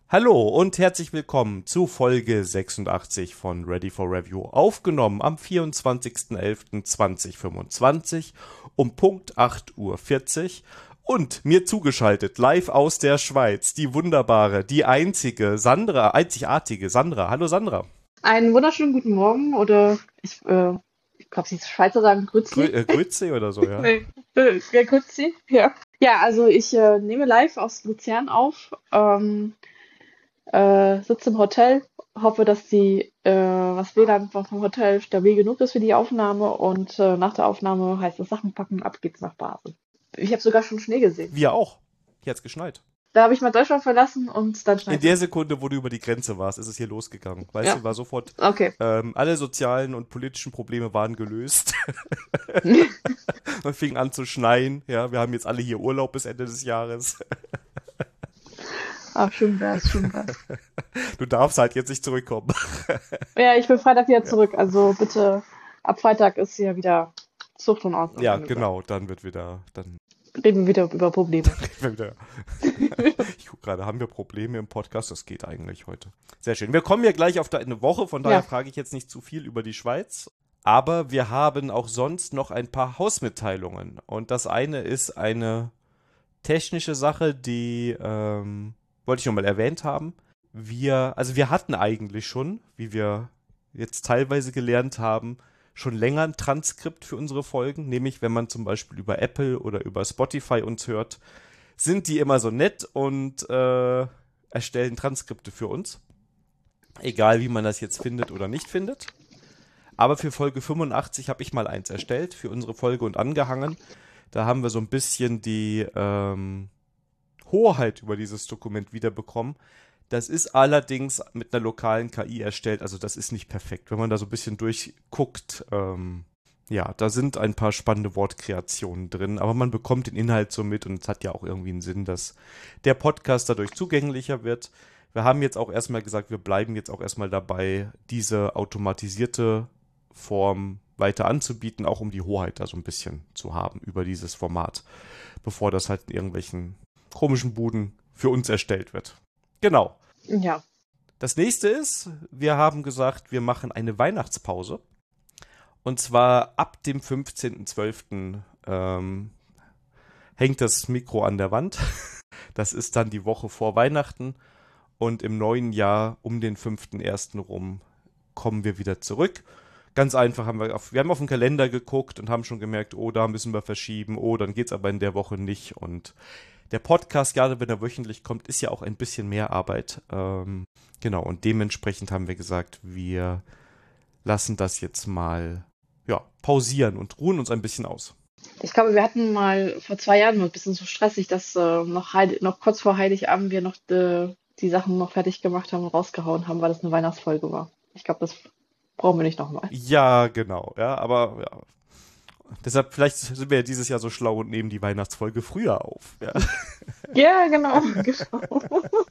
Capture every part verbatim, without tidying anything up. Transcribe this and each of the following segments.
Hallo und herzlich willkommen zu Folge sechsundachtzig von Ready for Review, aufgenommen am vierundzwanzigsten elften zweitausendfünfundzwanzig um Punkt acht Uhr vierzig und mir zugeschaltet live aus der Schweiz die wunderbare, die einzige Sandra, einzigartige Sandra. Hallo Sandra. Einen wunderschönen guten Morgen oder ich, äh, ich glaube, die Schweizer sagen Grüezi. Grü äh, Grüezi oder so, ja. Nee, äh, ja, Grüezi, ja. Ja, also ich äh, nehme live aus Luzern auf, ähm, äh, sitze im Hotel, hoffe, dass die, äh, das W L A N vom Hotel stabil genug ist für die Aufnahme und äh, nach der Aufnahme heißt es Sachen packen, ab geht's nach Basel. Ich habe sogar schon Schnee gesehen. Wir auch. Hier hat's geschneit. Da habe ich mal Deutschland verlassen und dann schneit In der Sekunde, wo du über die Grenze warst, ist es hier losgegangen. Weißt Ja. du, war sofort, Okay. ähm, alle sozialen und politischen Probleme waren gelöst. Man fing an zu schneien. Ja, wir haben jetzt alle hier Urlaub bis Ende des Jahres. Ach, schön wär's, schön wär's. Du darfst halt jetzt nicht zurückkommen. Ja, ich bin Freitag wieder zurück, also bitte, ab Freitag ist hier wieder Zucht und Ordnung. Ja, angesagt. genau, dann wird wieder, dann Reden wir wieder über Probleme. reden wir wieder. Ich gucke gerade, haben wir Probleme im Podcast? Das geht eigentlich heute. Sehr schön. Wir kommen ja gleich auf eine Woche, von daher Ja. frage ich jetzt nicht zu viel über die Schweiz. Aber wir haben auch sonst noch ein paar Hausmitteilungen. Und das eine ist eine technische Sache, die ähm, wollte ich noch mal erwähnt haben. Wir, also wir hatten eigentlich schon, wie wir jetzt teilweise gelernt haben, schon länger ein Transkript für unsere Folgen, nämlich wenn man zum Beispiel über Apple oder über Spotify uns hört, sind die immer so nett und äh, erstellen Transkripte für uns. Egal, wie man das jetzt findet oder nicht findet. Aber für Folge fünfundachtzig habe ich mal eins erstellt, für unsere Folge und angehangen. Da haben wir so ein bisschen die ähm, Hoheit über dieses Dokument wiederbekommen. Das ist allerdings mit einer lokalen K I erstellt, also das ist nicht perfekt. Wenn man da so ein bisschen durchguckt, ähm, ja, da sind ein paar spannende Wortkreationen drin, aber man bekommt den Inhalt so mit und es hat ja auch irgendwie einen Sinn, dass der Podcast dadurch zugänglicher wird. Wir haben jetzt auch erstmal gesagt, wir bleiben jetzt auch erstmal dabei, diese automatisierte Form weiter anzubieten, auch um die Hoheit da so ein bisschen zu haben über dieses Format, bevor das halt in irgendwelchen komischen Buden für uns erstellt wird. Genau. Ja. Das nächste ist, wir haben gesagt, wir machen eine Weihnachtspause. Und zwar ab dem fünfzehnten zwölften Ähm, hängt das Mikro an der Wand. Das ist dann die Woche vor Weihnachten. Und im neuen Jahr, um den fünften ersten rum, kommen wir wieder zurück. Ganz einfach haben wir auf, wir haben auf den Kalender geguckt und haben schon gemerkt, oh, da müssen wir verschieben, oh, dann geht's aber in der Woche nicht. Und der Podcast, gerade wenn er wöchentlich kommt, ist ja auch ein bisschen mehr Arbeit. Ähm, genau, und dementsprechend haben wir gesagt, wir lassen das jetzt mal ja, pausieren und ruhen uns ein bisschen aus. Ich glaube, wir hatten mal vor zwei Jahren ein bisschen so stressig, dass äh, noch, Heil noch kurz vor Heiligabend wir noch äh, die Sachen noch fertig gemacht haben und rausgehauen haben, weil das eine Weihnachtsfolge war. Ich glaube, das brauchen wir nicht nochmal. Ja, genau, ja, aber ja. Deshalb, vielleicht sind wir ja dieses Jahr so schlau und nehmen die Weihnachtsfolge früher auf. Ja. Ja, genau. genau.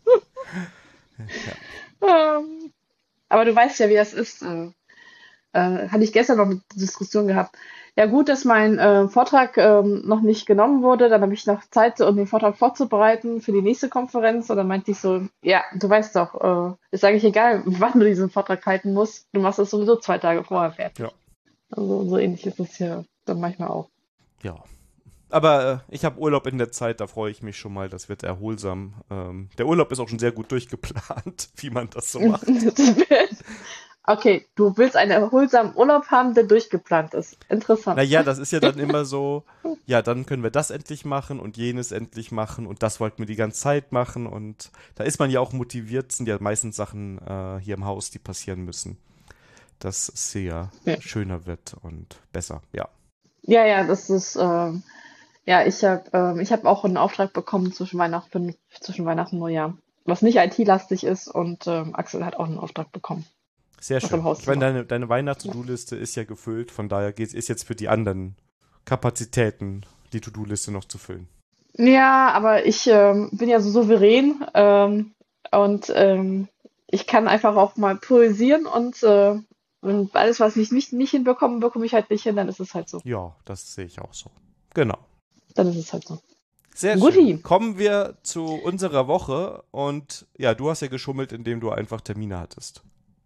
Ja. Ähm, aber du weißt ja, wie das ist. Äh, äh, hatte ich gestern noch eine Diskussion gehabt. Ja, gut, dass mein äh, Vortrag ähm, noch nicht genommen wurde. Dann habe ich noch Zeit, um den Vortrag vorzubereiten für die nächste Konferenz. Und dann meinte ich so, ja, du weißt doch, äh, ist eigentlich egal, wann du diesen Vortrag halten musst. Du machst es sowieso zwei Tage vorher fertig. Ja. Also so ähnlich ist es hier dann manchmal auch. Ja. Aber äh, ich habe Urlaub in der Zeit, da freue ich mich schon mal, das wird erholsam. Ähm, der Urlaub ist auch schon sehr gut durchgeplant, wie man das so macht. Okay, du willst einen erholsamen Urlaub haben, der durchgeplant ist. Interessant. Naja, das ist ja dann immer so, ja, dann können wir das endlich machen und jenes endlich machen und das wollten wir die ganze Zeit machen und da ist man ja auch motiviert, sind ja meistens Sachen äh, hier im Haus, die passieren müssen, dass es sehr Ja. schöner wird und besser, ja. Ja, ja, das ist, ähm, ja, ich habe ähm, ich hab auch einen Auftrag bekommen zwischen Weihnachten, zwischen Weihnachten und Neujahr, was nicht I T-lastig ist und ähm, Axel hat auch einen Auftrag bekommen. Sehr Was schön. im Haus Ich meine, zu deine, deine Weihnachts-To-Do-Liste ist ja gefüllt, von daher geht's, ist jetzt für die anderen Kapazitäten die To-Do-Liste noch zu füllen. Ja, aber ich ähm, bin ja so souverän ähm, und ähm, ich kann einfach auch mal priorisieren und äh, und alles, was ich nicht, nicht hinbekomme, bekomme ich halt nicht hin, dann ist es halt so. Ja, das sehe ich auch so. Genau. Dann ist es halt so. Sehr schön. Guti. Kommen wir zu unserer Woche und ja, du hast ja geschummelt, indem du einfach Termine hattest.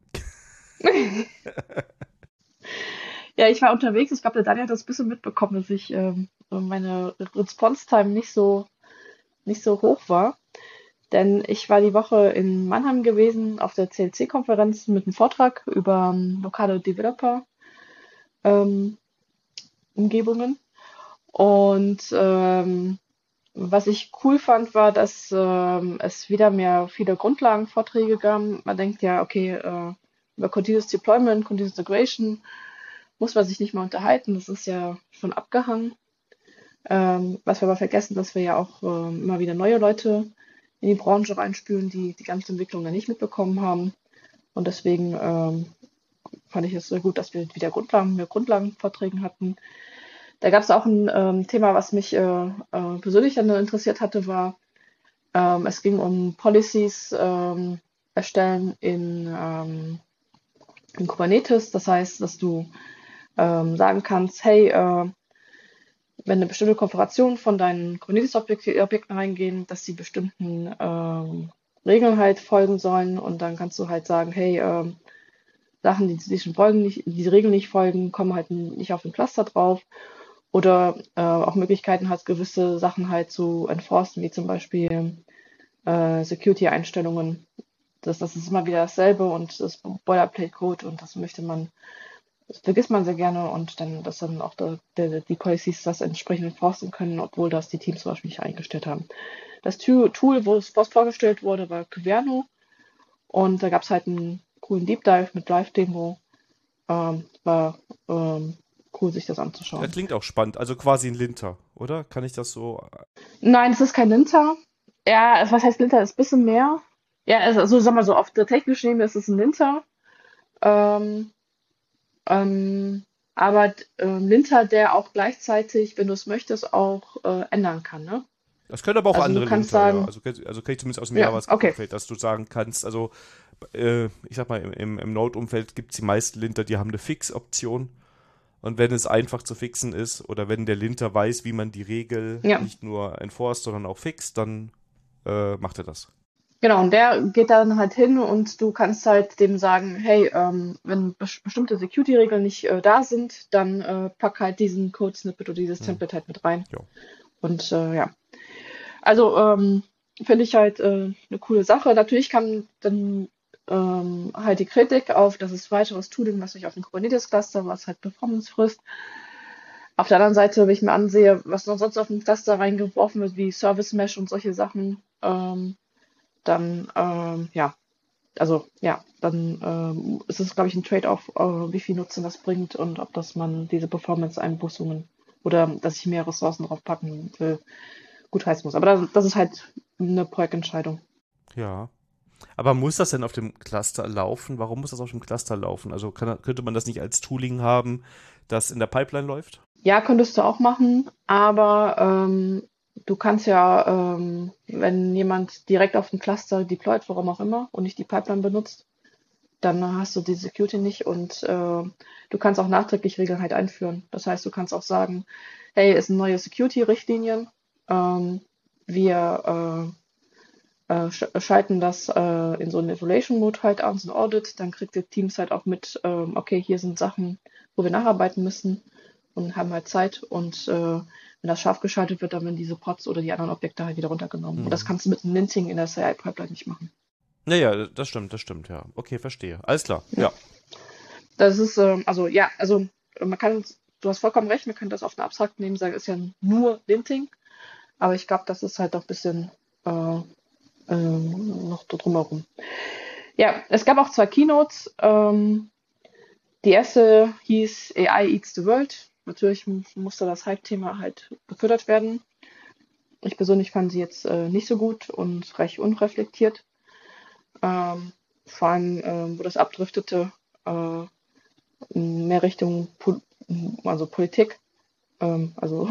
Ja, ich war unterwegs. Ich glaube, der Daniel hat das ein bisschen mitbekommen, dass ich ähm, meine Response-Time nicht so, nicht so hoch war. Denn ich war die Woche in Mannheim gewesen auf der C L C-Konferenz mit einem Vortrag über ähm, lokale Developer-Umgebungen. Und ähm, was ich cool fand, war, dass ähm, es wieder mehr viele Grundlagenvorträge gab. Man denkt ja, okay, äh, über Continuous Deployment, Continuous Integration muss man sich nicht mehr unterhalten. Das ist ja schon abgehangen. Ähm, was wir aber vergessen, dass wir ja auch ähm, immer wieder neue Leute in die Branche reinspülen, die die ganze Entwicklung ja nicht mitbekommen haben. Und deswegen ähm, fand ich es sehr gut, dass wir wieder Grundlagen, mehr Grundlagenvorträge hatten. Da gab es auch ein ähm, Thema, was mich äh, äh, persönlich dann interessiert hatte, war, ähm, es ging um Policies ähm, erstellen in, ähm, in Kubernetes. Das heißt, dass du ähm, sagen kannst, hey, äh, wenn eine bestimmte Konfiguration von deinen Kubernetes-Objekten reingehen, dass sie bestimmten ähm, Regeln halt folgen sollen und dann kannst du halt sagen, hey, ähm, Sachen, die diesen folgen nicht, diese Regeln nicht folgen, kommen halt nicht auf den Cluster drauf. Oder äh, auch Möglichkeiten hast, gewisse Sachen halt zu enforcen, wie zum Beispiel äh, Security-Einstellungen. Das, das ist immer wieder dasselbe und das Boilerplate-Code und das möchte man, das vergisst man sehr gerne und dann, dass dann auch der, der, die Policies das entsprechend enforcen können, obwohl das die Teams zum Beispiel nicht eingestellt haben. Das Tu- Tool, wo es was vorgestellt wurde, war Kyverno und da gab es halt einen coolen Deep Dive mit Live-Demo. Ähm, war ähm, cool, sich das Ja, anzuschauen. klingt auch spannend. Also quasi ein Linter, oder? Kann ich das so? Nein, es ist kein Linter. Ja, was heißt Linter? Ist ein bisschen mehr. Ja, also, also sag mal so, auf der technischen Ebene ist es ein Linter. Ähm, ähm, aber ähm, Linter, der auch gleichzeitig, wenn du es möchtest, auch äh, ändern kann, ne? Das können aber auch Also du andere kannst Linter, ja. sagen, Also, also kenne ich zumindest aus dem ja, okay. JavaScript-Umfeld, dass du sagen kannst, also äh, ich sag mal, im, im, im Node-Umfeld gibt es die meisten Linter, die haben eine Fix-Option. Und wenn es einfach zu fixen ist oder wenn der Linter weiß, wie man die Regel Ja, nicht nur enforced, sondern auch fixt, dann äh, macht er das. genau. Und der geht dann halt hin und du kannst halt dem sagen, hey, ähm, wenn bes- bestimmte Security-Regeln nicht äh, da sind, dann äh, pack halt diesen Code-Snippet oder dieses Hm. Template halt mit rein. Ja. Und äh, ja, also ähm, finde ich halt äh, eine coole Sache. Natürlich kam dann ähm, halt die Kritik auf, das ist weiteres Tooling, was sich auf den Kubernetes-Cluster, was halt Performance frisst. Auf der anderen Seite, wenn ich mir ansehe, was noch sonst auf den Cluster reingeworfen wird, wie Service Mesh und solche Sachen, ähm, dann ähm, ja, also ja, dann ähm, ist es, glaube ich, ein Trade-off, äh, wie viel Nutzen das bringt und ob das man diese Performance-Einbußungen oder dass ich mehr Ressourcen drauf packen will, gut heißen muss. Aber das, das ist halt eine Projektentscheidung. Ja. Aber muss das denn auf dem Cluster laufen? Warum muss das auf dem Cluster laufen? Also kann, könnte man das nicht als Tooling haben, das in der Pipeline läuft? Ja, könntest du auch machen, aber ähm, du kannst ja, ähm, wenn jemand direkt auf den Cluster deployt, warum auch immer, und nicht die Pipeline benutzt, dann hast du die Security nicht und äh, du kannst auch nachträglich Regeln halt einführen. Das heißt, du kannst auch sagen, hey, es sind neue Security-Richtlinien, ähm, wir äh, äh, sch schalten das äh, in so einen Evaluation-Mode halt an, so ein Audit, dann kriegt die Teams halt auch mit, ähm, okay, hier sind Sachen, wo wir nacharbeiten müssen und haben halt Zeit und äh, wenn das scharf geschaltet wird, dann werden diese Pods oder die anderen Objekte halt wieder runtergenommen. Und das Hm. kannst du mit einem Linting in der C I-Pipeline nicht machen. Naja, das stimmt, das stimmt, ja. Okay, verstehe. Alles klar, Ja. ja. Das ist, ähm, also ja, also äh, man kann, du hast vollkommen recht, man kann das auf eine abstrakte nehmen, sagen, ist ja nur Linting, aber ich glaube, das ist halt doch ein bisschen äh, ähm, noch da drumherum. Ja, es gab auch zwei Keynotes. Ähm, die erste hieß A I Eats the World. Natürlich mu- musste das Hype-Thema halt befördert werden. Ich persönlich fand sie jetzt äh, nicht so gut und recht unreflektiert. Ähm, vor allem, ähm, wo das abdriftete, äh, mehr Richtung Pol also Politik. Ähm, also,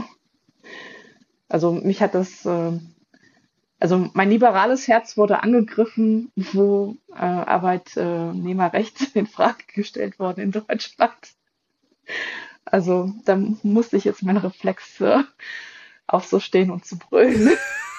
also mich hat das, ähm, also mein liberales Herz wurde angegriffen, wo äh, Arbeitnehmerrechte in Frage gestellt wurden in Deutschland. Also da musste ich jetzt meinen Reflex äh, aufzustehen und zu brüllen,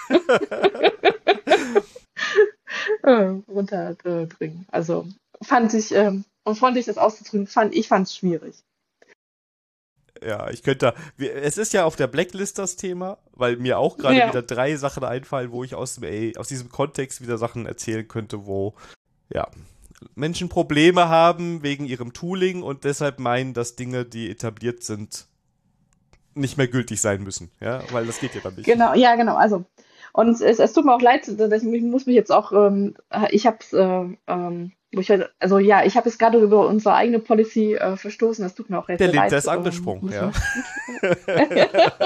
äh, runterbringen. Also fand ich, ähm, um freundlich das auszudrücken, fand ich fand es schwierig. Ja, ich könnte, wir- es ist ja auf der Blacklist das Thema, weil mir auch gerade Ja, wieder drei Sachen einfallen, wo ich aus dem, ey, aus diesem Kontext wieder Sachen erzählen könnte, wo, ja, Menschen Probleme haben wegen ihrem Tooling und deshalb meinen, dass Dinge, die etabliert sind, nicht mehr gültig sein müssen, ja, weil das geht ja dann nicht. genau, ja, genau. Also, und es, es tut mir auch leid, dass ich, ich muss mich jetzt auch, ähm, ich habe es, äh, ähm, wo ich, halt- also ja, ich habe es gerade über unsere eigene Policy äh, verstoßen. Das tut mir auch jetzt Der sehr Linter leid. ist Ähm, angesprungen, müssen ja. wir,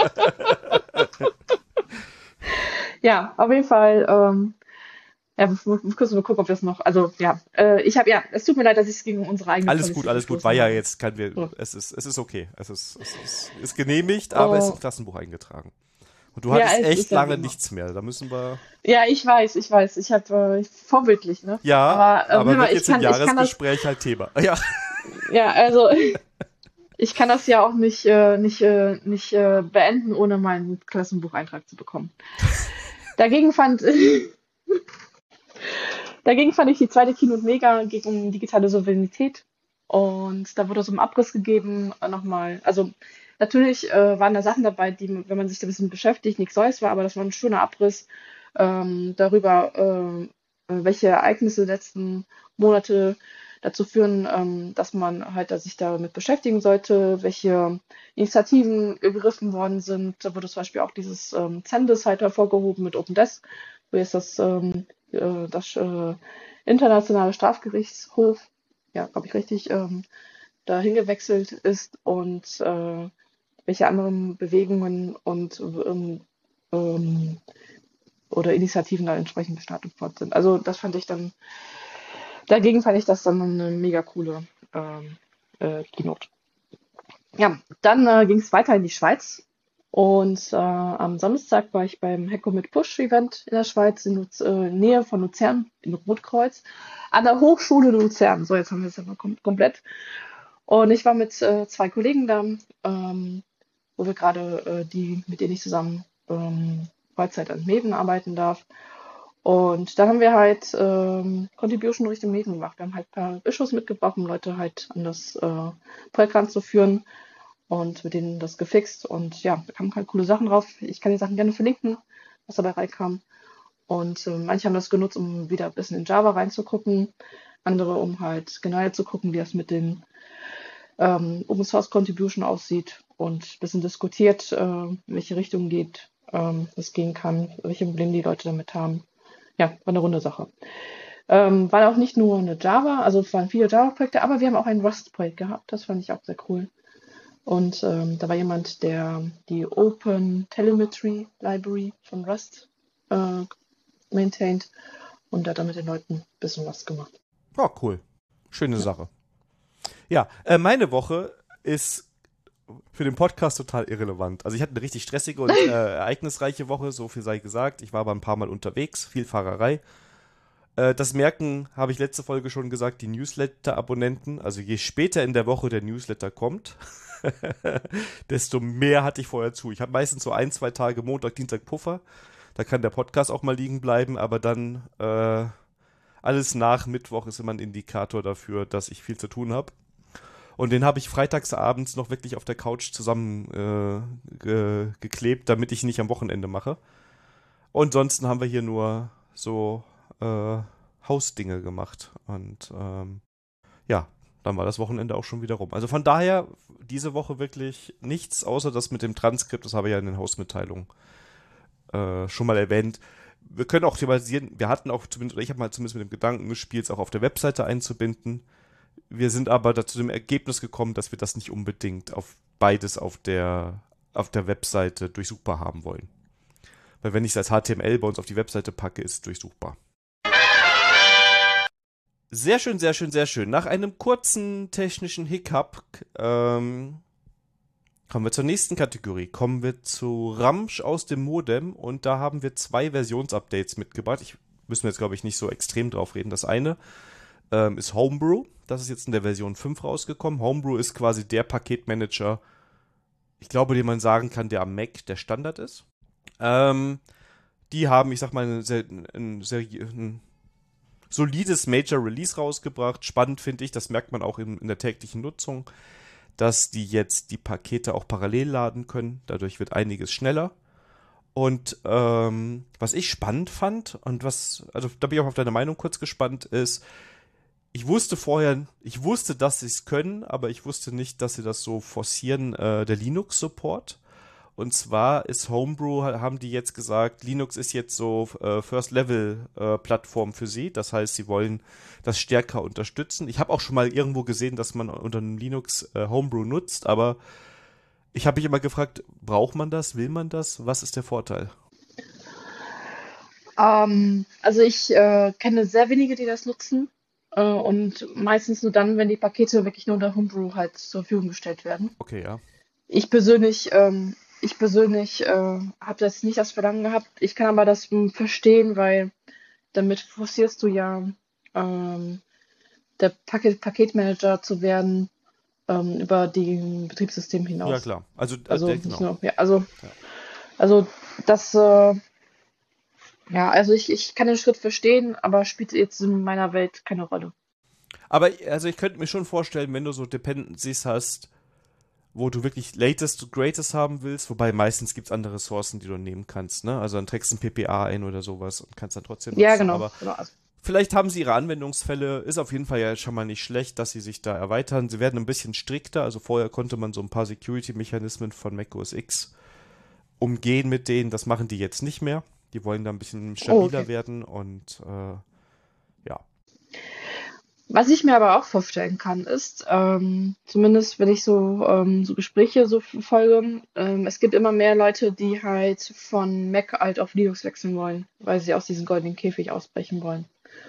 ja, auf jeden Fall. Ähm, ja, wir, wir müssen wir gucken, ob wir es noch. Also ja, äh, ich habe ja, es tut mir leid, dass ich es gegen unsere eigene Alles gut, Policy alles gut, war verstoßen ja habe. jetzt, kann wir, So. es ist, es ist okay, es ist, es ist, ist genehmigt, aber ist im Oh, Klassenbuch eingetragen. Und du ja, hattest es ist echt ja wie lange immer. nichts mehr, da müssen wir, Ja, ich weiß, ich weiß, ich habe äh, vorbildlich, ne? ja, Aber ähm, hör aber mal, wird ich jetzt im kann, ich kann das, Jahresgespräch halt Thema. Ja. ja, also ich kann das ja auch nicht, äh, nicht, äh, nicht äh, beenden, ohne meinen Klassenbucheintrag zu bekommen. Dagegen fand, dagegen fand ich die zweite Keynote mega gegen digitale Souveränität. Und da wurde so ein Abriss gegeben, äh, nochmal. Also natürlich äh, waren da Sachen dabei, die, wenn man sich da ein bisschen beschäftigt, nichts Neues war, aber das war ein schöner Abriss ähm, darüber, äh, äh, welche Ereignisse der letzten Monate dazu führen, ähm, dass man halt da sich damit beschäftigen sollte, welche Initiativen gegriffen worden sind. Da wurde zum Beispiel auch dieses ähm, Zendes halt hervorgehoben mit OpenDesk, wo jetzt das, ähm, äh, das äh, internationale Strafgerichtshof, ja, glaube ich richtig, ähm, dahin gewechselt ist und äh, welche anderen Bewegungen und ähm, ähm, oder Initiativen da entsprechend gestartet worden sind. Also das fand ich dann, dagegen fand ich das dann eine mega coole ähm, äh, Keynote. Ja, dann äh, ging es weiter in die Schweiz. Und äh, am Samstag war ich beim Hecko mit Push Event in der Schweiz, in Luz äh, Nähe von Luzern, in Rotkreuz, an der Hochschule Luzern. So, jetzt haben wir es aber kom komplett. Und ich war mit äh, zwei Kollegen da, ähm, wo wir gerade äh, die, mit denen ich zusammen ähm, Vollzeit an Meven arbeiten darf. Und da haben wir halt ähm, Contribution Richtung Meven gemacht. Wir haben halt ein paar Issues mitgebracht, um Leute halt an das äh, Projekt ranzuführen und mit denen das gefixt. Und ja, da kamen halt coole Sachen drauf. Ich kann die Sachen gerne verlinken, was dabei reinkam. Und äh, manche haben das genutzt, um wieder ein bisschen in Java reinzugucken. Andere, um halt genauer zu gucken, wie das mit den ähm, Open Source Contribution aussieht und ein bisschen diskutiert, äh, in welche Richtung geht, ähm, es gehen kann, welche Probleme die Leute damit haben. Ja, war eine runde Sache. Ähm, war auch nicht nur eine Java, also es waren viele Java-Projekte, aber wir haben auch ein Rust-Projekt gehabt. Das fand ich auch sehr cool. Und ähm, da war jemand, der die Open Telemetry Library von Rust äh, maintained und hat da mit den Leuten ein bisschen was gemacht. Oh, cool. Schöne Ja. Sache. Ja, äh, meine Woche ist für den Podcast total irrelevant. Also ich hatte eine richtig stressige und äh, ereignisreiche Woche, so viel sei gesagt. Ich war aber ein paar Mal unterwegs, viel Fahrerei. Äh, das merken, habe ich letzte Folge schon gesagt, die Newsletter-Abonnenten. Also je später in der Woche der Newsletter kommt, desto mehr hatte ich vorher zu. Ich habe meistens so ein, zwei Tage Montag, Dienstag Puffer. Da kann der Podcast auch mal liegen bleiben, aber dann äh, alles nach Mittwoch ist immer ein Indikator dafür, dass ich viel zu tun habe. Und den habe ich freitags abends noch wirklich auf der Couch zusammen äh, ge geklebt, damit ich ihn nicht am Wochenende mache. Und sonst haben wir hier nur so äh, Hausdinge gemacht. Und ähm, ja, dann war das Wochenende auch schon wieder rum. Also von daher, diese Woche wirklich nichts, außer das mit dem Transkript, das habe ich ja in den Hausmitteilungen äh, schon mal erwähnt. Wir können auch thematisieren, wir hatten auch zumindest, oder ich habe mal zumindest mit dem Gedanken gespielt, es auch auf der Webseite einzubinden. Wir sind aber da zu dem Ergebnis gekommen, dass wir das nicht unbedingt auf beides auf der, auf der Webseite durchsuchbar haben wollen. Weil wenn ich es als H T M L bei uns auf die Webseite packe, ist es durchsuchbar. Sehr schön, sehr schön, sehr schön. Nach einem kurzen technischen Hiccup ähm, kommen wir zur nächsten Kategorie. Kommen wir zu Ramsch aus dem Modem und da haben wir zwei Versionsupdates mitgebracht. Ich müssen wir jetzt, glaube ich, nicht so extrem drauf reden. Das eine ähm, ist Homebrew. Das ist jetzt in der Version fünf rausgekommen. Homebrew ist quasi der Paketmanager, ich glaube, den man sagen kann, der am Mac der Standard ist. Ähm, die haben, ich sag mal, ein, sehr, ein, sehr, ein solides Major Release rausgebracht. Spannend finde ich, das merkt man auch in, in der täglichen Nutzung, dass die jetzt die Pakete auch parallel laden können. Dadurch wird einiges schneller. Und ähm, was ich spannend fand und was, also da bin ich auch auf deine Meinung kurz gespannt, ist, ich wusste vorher, ich wusste, dass sie es können, aber ich wusste nicht, dass sie das so forcieren, äh, der Linux-Support. Und zwar ist Homebrew, haben die jetzt gesagt, Linux ist jetzt so äh, First-Level-Plattform äh, für sie. Das heißt, sie wollen das stärker unterstützen. Ich habe auch schon mal irgendwo gesehen, dass man unter einem Linux äh, Homebrew nutzt, aber ich habe mich immer gefragt, braucht man das? Will man das? Was ist der Vorteil? Ähm, also ich äh, kenne sehr wenige, die das nutzen. Äh, und meistens nur dann, wenn die Pakete wirklich nur unter Homebrew halt zur Verfügung gestellt werden. Okay, ja. Ich persönlich, ähm, ich persönlich äh, habe das nicht das Verlangen gehabt. Ich kann aber das m, verstehen, weil damit forcierst du ja ähm, der Paket Paketmanager zu werden ähm, über die Betriebssystem Ja, hinaus. klar. Also, äh, Also der, nicht genau. nur, ja, also, Ja. also das, äh, ja, also ich, ich kann den Schritt verstehen, aber spielt jetzt in meiner Welt keine Rolle. Aber also ich könnte mir schon vorstellen, wenn du so Dependencies hast, wo du wirklich latest to greatest haben willst, wobei meistens gibt es andere Ressourcen, die du nehmen kannst, ne? Also dann trägst du ein P P A ein oder sowas und kannst dann trotzdem Ja, nutzen. genau, Aber genau. Also, vielleicht haben sie ihre Anwendungsfälle, ist auf jeden Fall ja schon mal nicht schlecht, dass sie sich da erweitern. Sie werden ein bisschen strikter, also vorher konnte man so ein paar Security-Mechanismen von Mac O S X umgehen mit denen, das machen die jetzt nicht mehr. Die wollen da ein bisschen oh, stabiler okay. werden und äh, ja. Was ich mir aber auch vorstellen kann, ist, ähm, zumindest wenn ich so, ähm, so Gespräche so verfolge, ähm, es gibt immer mehr Leute, die halt von Mac halt auf Linux wechseln wollen, weil sie aus diesem goldenen Käfig ausbrechen wollen.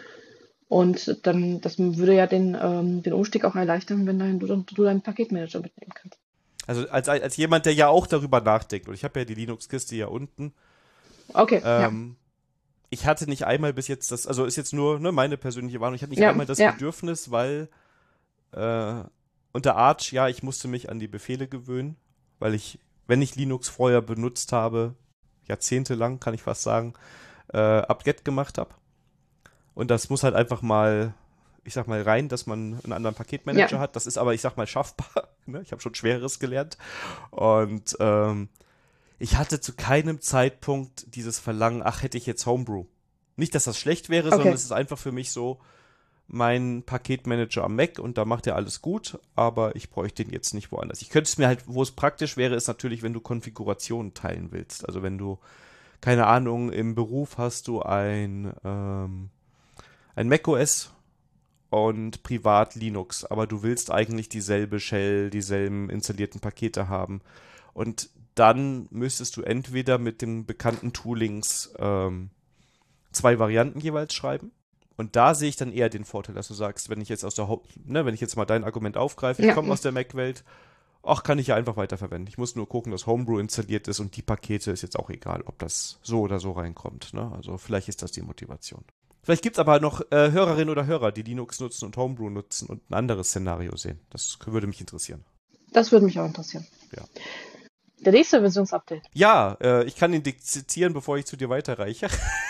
Und dann, das würde ja den, ähm, den Umstieg auch erleichtern, wenn dein, du, du deinen Paketmanager mitnehmen kannst. Also als, als jemand, der ja auch darüber nachdenkt, und ich habe ja die Linux-Kiste hier unten, Okay, ja, ähm, ich hatte nicht einmal bis jetzt das, also ist jetzt nur ne, meine persönliche Warnung, ich hatte nicht ja, einmal das ja, Bedürfnis, weil äh, unter Arch, ja, ich musste mich an die Befehle gewöhnen, weil ich, wenn ich Linux vorher benutzt habe, jahrzehntelang, kann ich fast sagen, äh, apt-get gemacht habe. Und das muss halt einfach mal, ich sag mal, rein, dass man einen anderen ja. Paketmanager hat. Das ist aber, ich sag mal, schaffbar. Ne? Ich habe schon Schwereres gelernt. Und ähm, ich hatte zu keinem Zeitpunkt dieses Verlangen, ach, hätte ich jetzt Homebrew. Nicht, dass das schlecht wäre, sondern Okay. es ist einfach für mich so, mein Paketmanager am Mac und da macht er alles gut, aber ich bräuchte den jetzt nicht woanders. Ich könnte es mir halt, wo es praktisch wäre, ist natürlich, wenn du Konfigurationen teilen willst. Also wenn du, keine Ahnung, im Beruf hast du ein, ähm, ein macOS und privat Linux, aber du willst eigentlich dieselbe Shell, dieselben installierten Pakete haben. Und dann müsstest du entweder mit den bekannten Toolings ähm, zwei Varianten jeweils schreiben. Und da sehe ich dann eher den Vorteil, dass du sagst, wenn ich jetzt aus der Haupt, ne, wenn ich jetzt mal dein Argument aufgreife, ich Ja, komme aus der Mac-Welt, ach, kann ich ja einfach weiterverwenden. Ich muss nur gucken, dass Homebrew installiert ist und die Pakete ist jetzt auch egal, ob das so oder so reinkommt. Ne? Also vielleicht ist das die Motivation. Vielleicht gibt es aber noch äh, Hörerinnen oder Hörer, die Linux nutzen und Homebrew nutzen und ein anderes Szenario sehen. Das würde mich interessieren. das würde mich auch interessieren. Ja, Der nächste Versionsupdate. ja äh, ich kann ihn zitieren, bevor ich zu dir weiterreiche.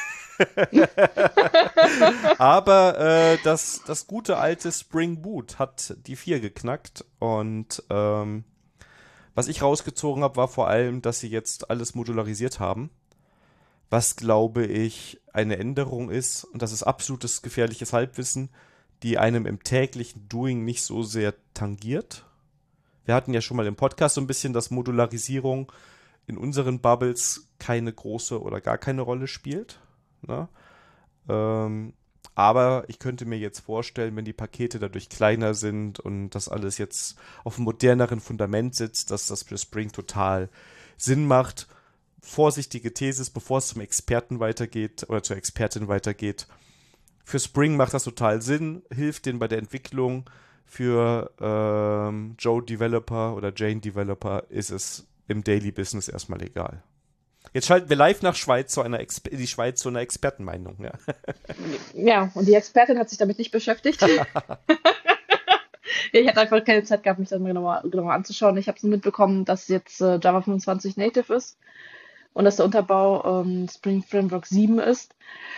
Aber äh, das, das gute alte Spring Boot hat die vier geknackt und ähm, was ich rausgezogen habe, war vor allem, dass sie jetzt alles modularisiert haben, was glaube ich eine Änderung ist und das ist absolutes gefährliches Halbwissen, die einem im täglichen Doing nicht so sehr tangiert. Wir hatten ja schon mal im Podcast so ein bisschen, dass Modularisierung in unseren Bubbles keine große oder gar keine Rolle spielt. Ne? Ähm, aber ich könnte mir jetzt vorstellen, wenn die Pakete dadurch kleiner sind und das alles jetzt auf einem moderneren Fundament sitzt, dass das für Spring total Sinn macht. Vorsichtige Thesis, bevor es zum Experten weitergeht oder zur Expertin weitergeht. Für Spring macht das total Sinn, hilft denen bei der Entwicklung. Für ähm, Joe Developer oder Jane Developer ist es im Daily Business erstmal egal. Jetzt schalten wir live nach Schweiz zu einer Exper- die Schweiz zu einer Expertenmeinung. Ja. Ja, und die Expertin hat sich damit nicht beschäftigt. Ich hatte einfach keine Zeit gehabt, mich das mal genauer, genauer anzuschauen. Ich habe so mitbekommen, dass jetzt äh, Java fünfundzwanzig Native ist. und dass der Unterbau ähm, Spring Framework sieben ist.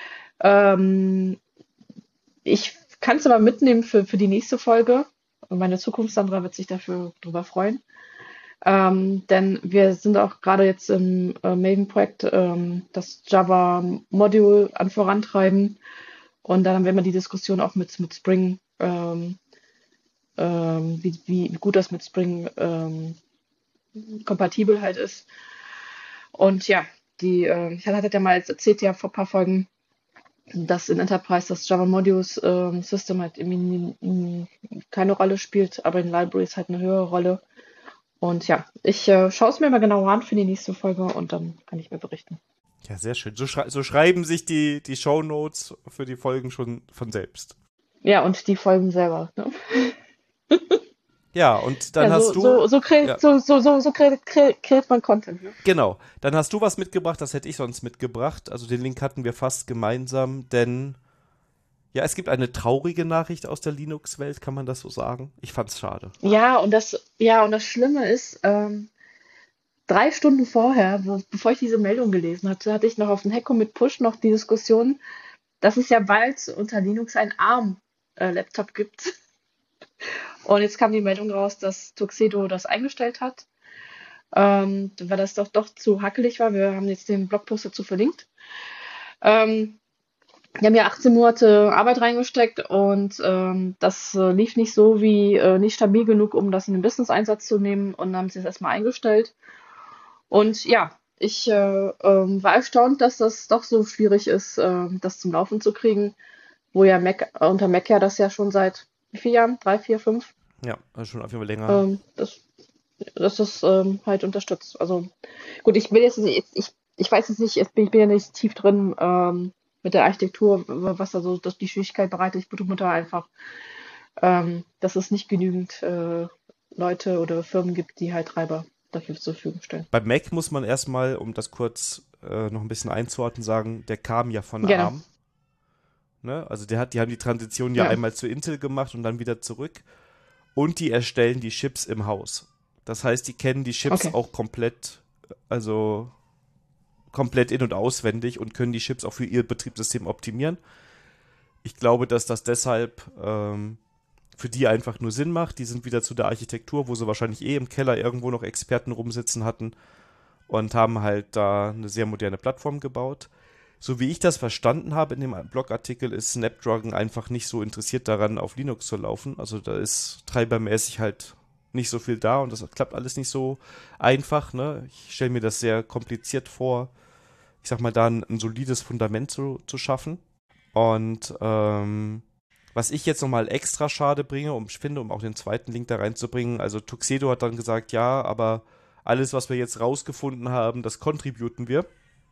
Ähm, ich kann es aber mitnehmen für, für die nächste Folge. Und meine Zukunftssandra wird sich dafür drüber freuen. Ähm, denn wir sind auch gerade jetzt im äh, Maven-Projekt ähm, das Java-Module an vorantreiben. Und dann werden wir die Diskussion auch mit, mit Spring, ähm, ähm, wie, wie gut das mit Spring ähm, kompatibel halt ist. Und ja, die, äh, ich hatte ja mal erzählt, ja vor ein paar Folgen, dass in Enterprise das Java Modules ähm, System halt irgendwie nie- nie- keine Rolle spielt, aber in Libraries halt eine höhere Rolle. Und ja, ich äh, schaue es mir mal genauer an für die nächste Folge und dann kann ich mir berichten. Ja, sehr schön. So, schrei so schreiben sich die, die Shownotes für die Folgen schon von selbst. Ja, und die Folgen selber. Ne? Ja, und dann Ja, hast so, du, so, so, kreiert, ja, so, so, so, so kreiert, kreiert kreiert man Content. Ne? genau, dann hast du was mitgebracht, das hätte ich sonst mitgebracht. Also den Link hatten wir fast gemeinsam, denn ja, es gibt eine traurige Nachricht aus der Linux-Welt, kann man das so sagen? Ich fand's schade. Ja, und das, ja, und das Schlimme ist, ähm, drei Stunden vorher, wo, bevor ich diese Meldung gelesen hatte, hatte ich noch auf dem Hecko mit Push noch die Diskussion, dass es ja bald unter Linux einen ARM-Laptop gibt. Und jetzt kam die Meldung raus, dass Tuxedo das eingestellt hat, ähm, weil das doch doch zu hackelig war. Wir haben jetzt den Blogpost dazu verlinkt. Ähm, die haben ja achtzehn Monate Arbeit reingesteckt und ähm, das äh, lief nicht so wie äh, nicht stabil genug, um das in den Business-Einsatz zu nehmen und dann haben sie es erstmal eingestellt. Und ja, ich äh, ähm, war erstaunt, dass das doch so schwierig ist, äh, das zum Laufen zu kriegen, wo ja Mac, äh, unter Mac ja das ja schon seit wie vier Jahren, drei, vier, fünf, Ja, also schon auf jeden Fall länger. ähm, das, dass das ähm, halt unterstützt. Also gut, ich will jetzt nicht, ich, ich weiß jetzt nicht, ich bin, ich bin ja nicht tief drin ähm, mit der Architektur, was da so dass die Schwierigkeit bereitet. Ich betone da einfach, ähm, dass es nicht genügend äh, Leute oder Firmen gibt, die halt Treiber dafür zur Verfügung stellen. Bei Mac muss man erstmal, um das kurz äh, noch ein bisschen einzuordnen, sagen, der kam ja von Gerne. ARM. Ne? Also der hat, die haben die Transition ja Ja. einmal zu Intel gemacht und dann wieder zurück. Und die erstellen die Chips im Haus. Das heißt, die kennen die Chips Okay. auch komplett, also komplett in- und auswendig und können die Chips auch für ihr Betriebssystem optimieren. Ich glaube, dass das deshalb ähm, für die einfach nur Sinn macht. Die sind wieder zu der Architektur, wo sie wahrscheinlich eh im Keller irgendwo noch Experten rumsitzen hatten und haben halt da eine sehr moderne Plattform gebaut. So wie ich das verstanden habe in dem Blogartikel, ist Snapdragon einfach nicht so interessiert daran, auf Linux zu laufen. Also da ist treibermäßig halt nicht so viel da und das klappt alles nicht so einfach. Ne? Ich stelle mir das sehr kompliziert vor, ich sag mal, da ein, ein solides Fundament zu, zu schaffen. Und ähm, was ich jetzt nochmal extra schade bringe, um, ich finde, um auch den zweiten Link da reinzubringen, also Tuxedo hat dann gesagt, ja, aber alles, was wir jetzt rausgefunden haben, das contributen wir,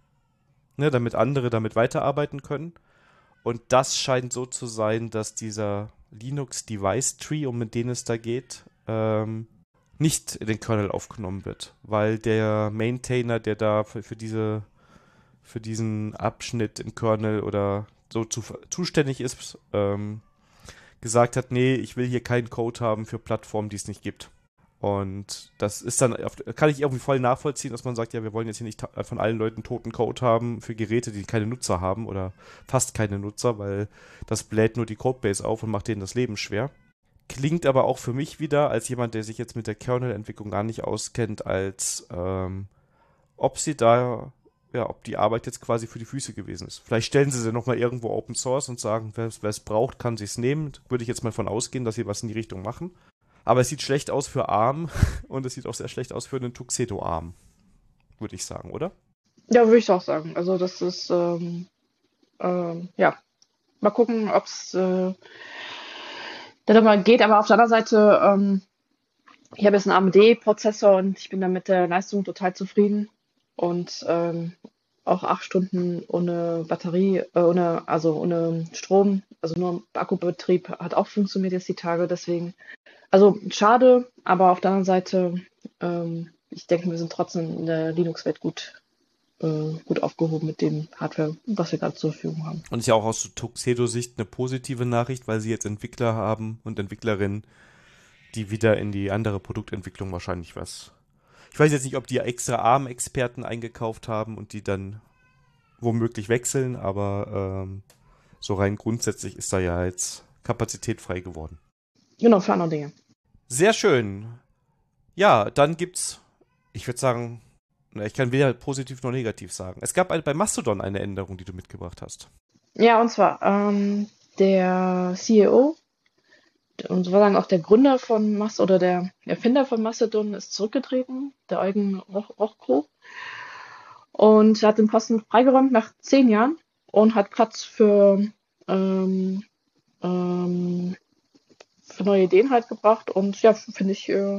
ne, damit andere damit weiterarbeiten können. Und das scheint so zu sein, dass dieser Linux Device Tree, um den es da geht, ähm, nicht in den Kernel aufgenommen wird, weil der Maintainer, der da für, für diese für diesen Abschnitt im Kernel oder so zu, zuständig ist, ähm, gesagt hat, nee, ich will hier keinen Code haben für Plattformen, die es nicht gibt. Und das ist dann, kann ich irgendwie voll nachvollziehen, dass man sagt, ja, wir wollen jetzt hier nicht von allen Leuten toten Code haben für Geräte, die keine Nutzer haben oder fast keine Nutzer, weil das bläht nur die Codebase auf und macht denen das Leben schwer. Klingt aber auch für mich wieder, als jemand, der sich jetzt mit der Kernel-Entwicklung gar nicht auskennt, als ähm, ob sie da, ja, ob die Arbeit jetzt quasi für die Füße gewesen ist. Vielleicht stellen sie sie nochmal irgendwo Open Source und sagen, wer es braucht, kann sie es nehmen. Würde ich jetzt mal von ausgehen, dass sie was in die Richtung machen. Aber es sieht schlecht aus für ARM und es sieht auch sehr schlecht aus für einen Tuxedo-ARM, würde ich sagen, oder? Ja, würde ich auch sagen. Also das ist, ähm, ähm, ja, mal gucken, ob es äh, dann mal geht. Aber auf der anderen Seite, ähm, ich habe jetzt einen A M D-Prozessor und ich bin da mit der Leistung total zufrieden. Und ähm, auch acht Stunden ohne Batterie, äh, ohne, also ohne Strom, also nur Akkubetrieb hat auch funktioniert jetzt die Tage. Deswegen, also schade, aber auf der anderen Seite, ähm, ich denke, wir sind trotzdem in der Linux-Welt gut, äh, gut aufgehoben mit dem Hardware, was wir gerade zur Verfügung haben. Und ist ja auch aus Tuxedo-Sicht eine positive Nachricht, weil sie jetzt Entwickler haben und Entwicklerinnen, die wieder in die andere Produktentwicklung wahrscheinlich was. Ich weiß jetzt nicht, ob die extra A R M-Experten eingekauft haben und die dann womöglich wechseln, aber ähm, so rein grundsätzlich ist da ja jetzt Kapazität frei geworden. Genau, für andere Dinge. Sehr schön. Ja, dann gibt's, ich würde sagen, ich kann weder positiv noch negativ sagen. Es gab ein, bei Mastodon eine Änderung, die du mitgebracht hast. Ja, und zwar ähm, der C E O und sozusagen auch der Gründer von Mastodon oder der Erfinder von Mastodon ist zurückgetreten, der Eugen Roch Rochko. Und er hat den Posten freigeräumt nach zehn Jahren und hat Platz für, ähm, ähm, für neue Ideen halt gebracht. Und ja, finde ich, äh,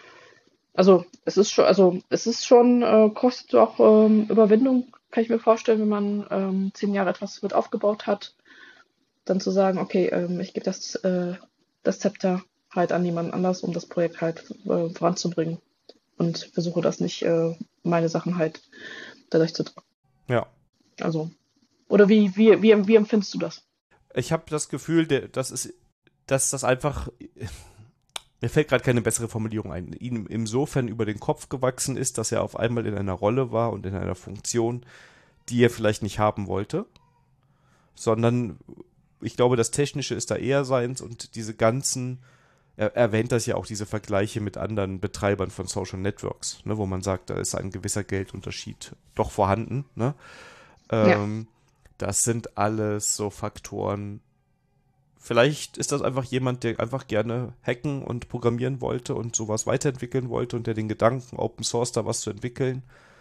also es ist schon, also es ist schon, äh, kostet auch ähm, Überwindung, kann ich mir vorstellen, wenn man ähm, zehn Jahre etwas mit aufgebaut hat, dann zu sagen, okay, ähm, ich gebe das, äh, das Zepter halt an jemand anders, um das Projekt halt äh, voranzubringen und versuche das nicht, äh, meine Sachen halt dadurch zu drücken. Ja. Also, oder wie, wie, wie, wie empfindest du das? Ich habe das Gefühl, der, das ist, dass das einfach, mir fällt gerade keine bessere Formulierung ein, ihm insofern über den Kopf gewachsen ist, dass er auf einmal in einer Rolle war und in einer Funktion, die er vielleicht nicht haben wollte, sondern ich glaube, das Technische ist da eher seins und diese ganzen, er erwähnt das ja auch, diese Vergleiche mit anderen Betreibern von Social Networks, ne, wo man sagt, da ist ein gewisser Geldunterschied doch vorhanden. Ne? Ähm, ja. Das sind alles so Faktoren. Vielleicht ist das einfach jemand, der einfach gerne hacken und programmieren wollte und sowas weiterentwickeln wollte und der den Gedanken, Open Source da was zu entwickeln,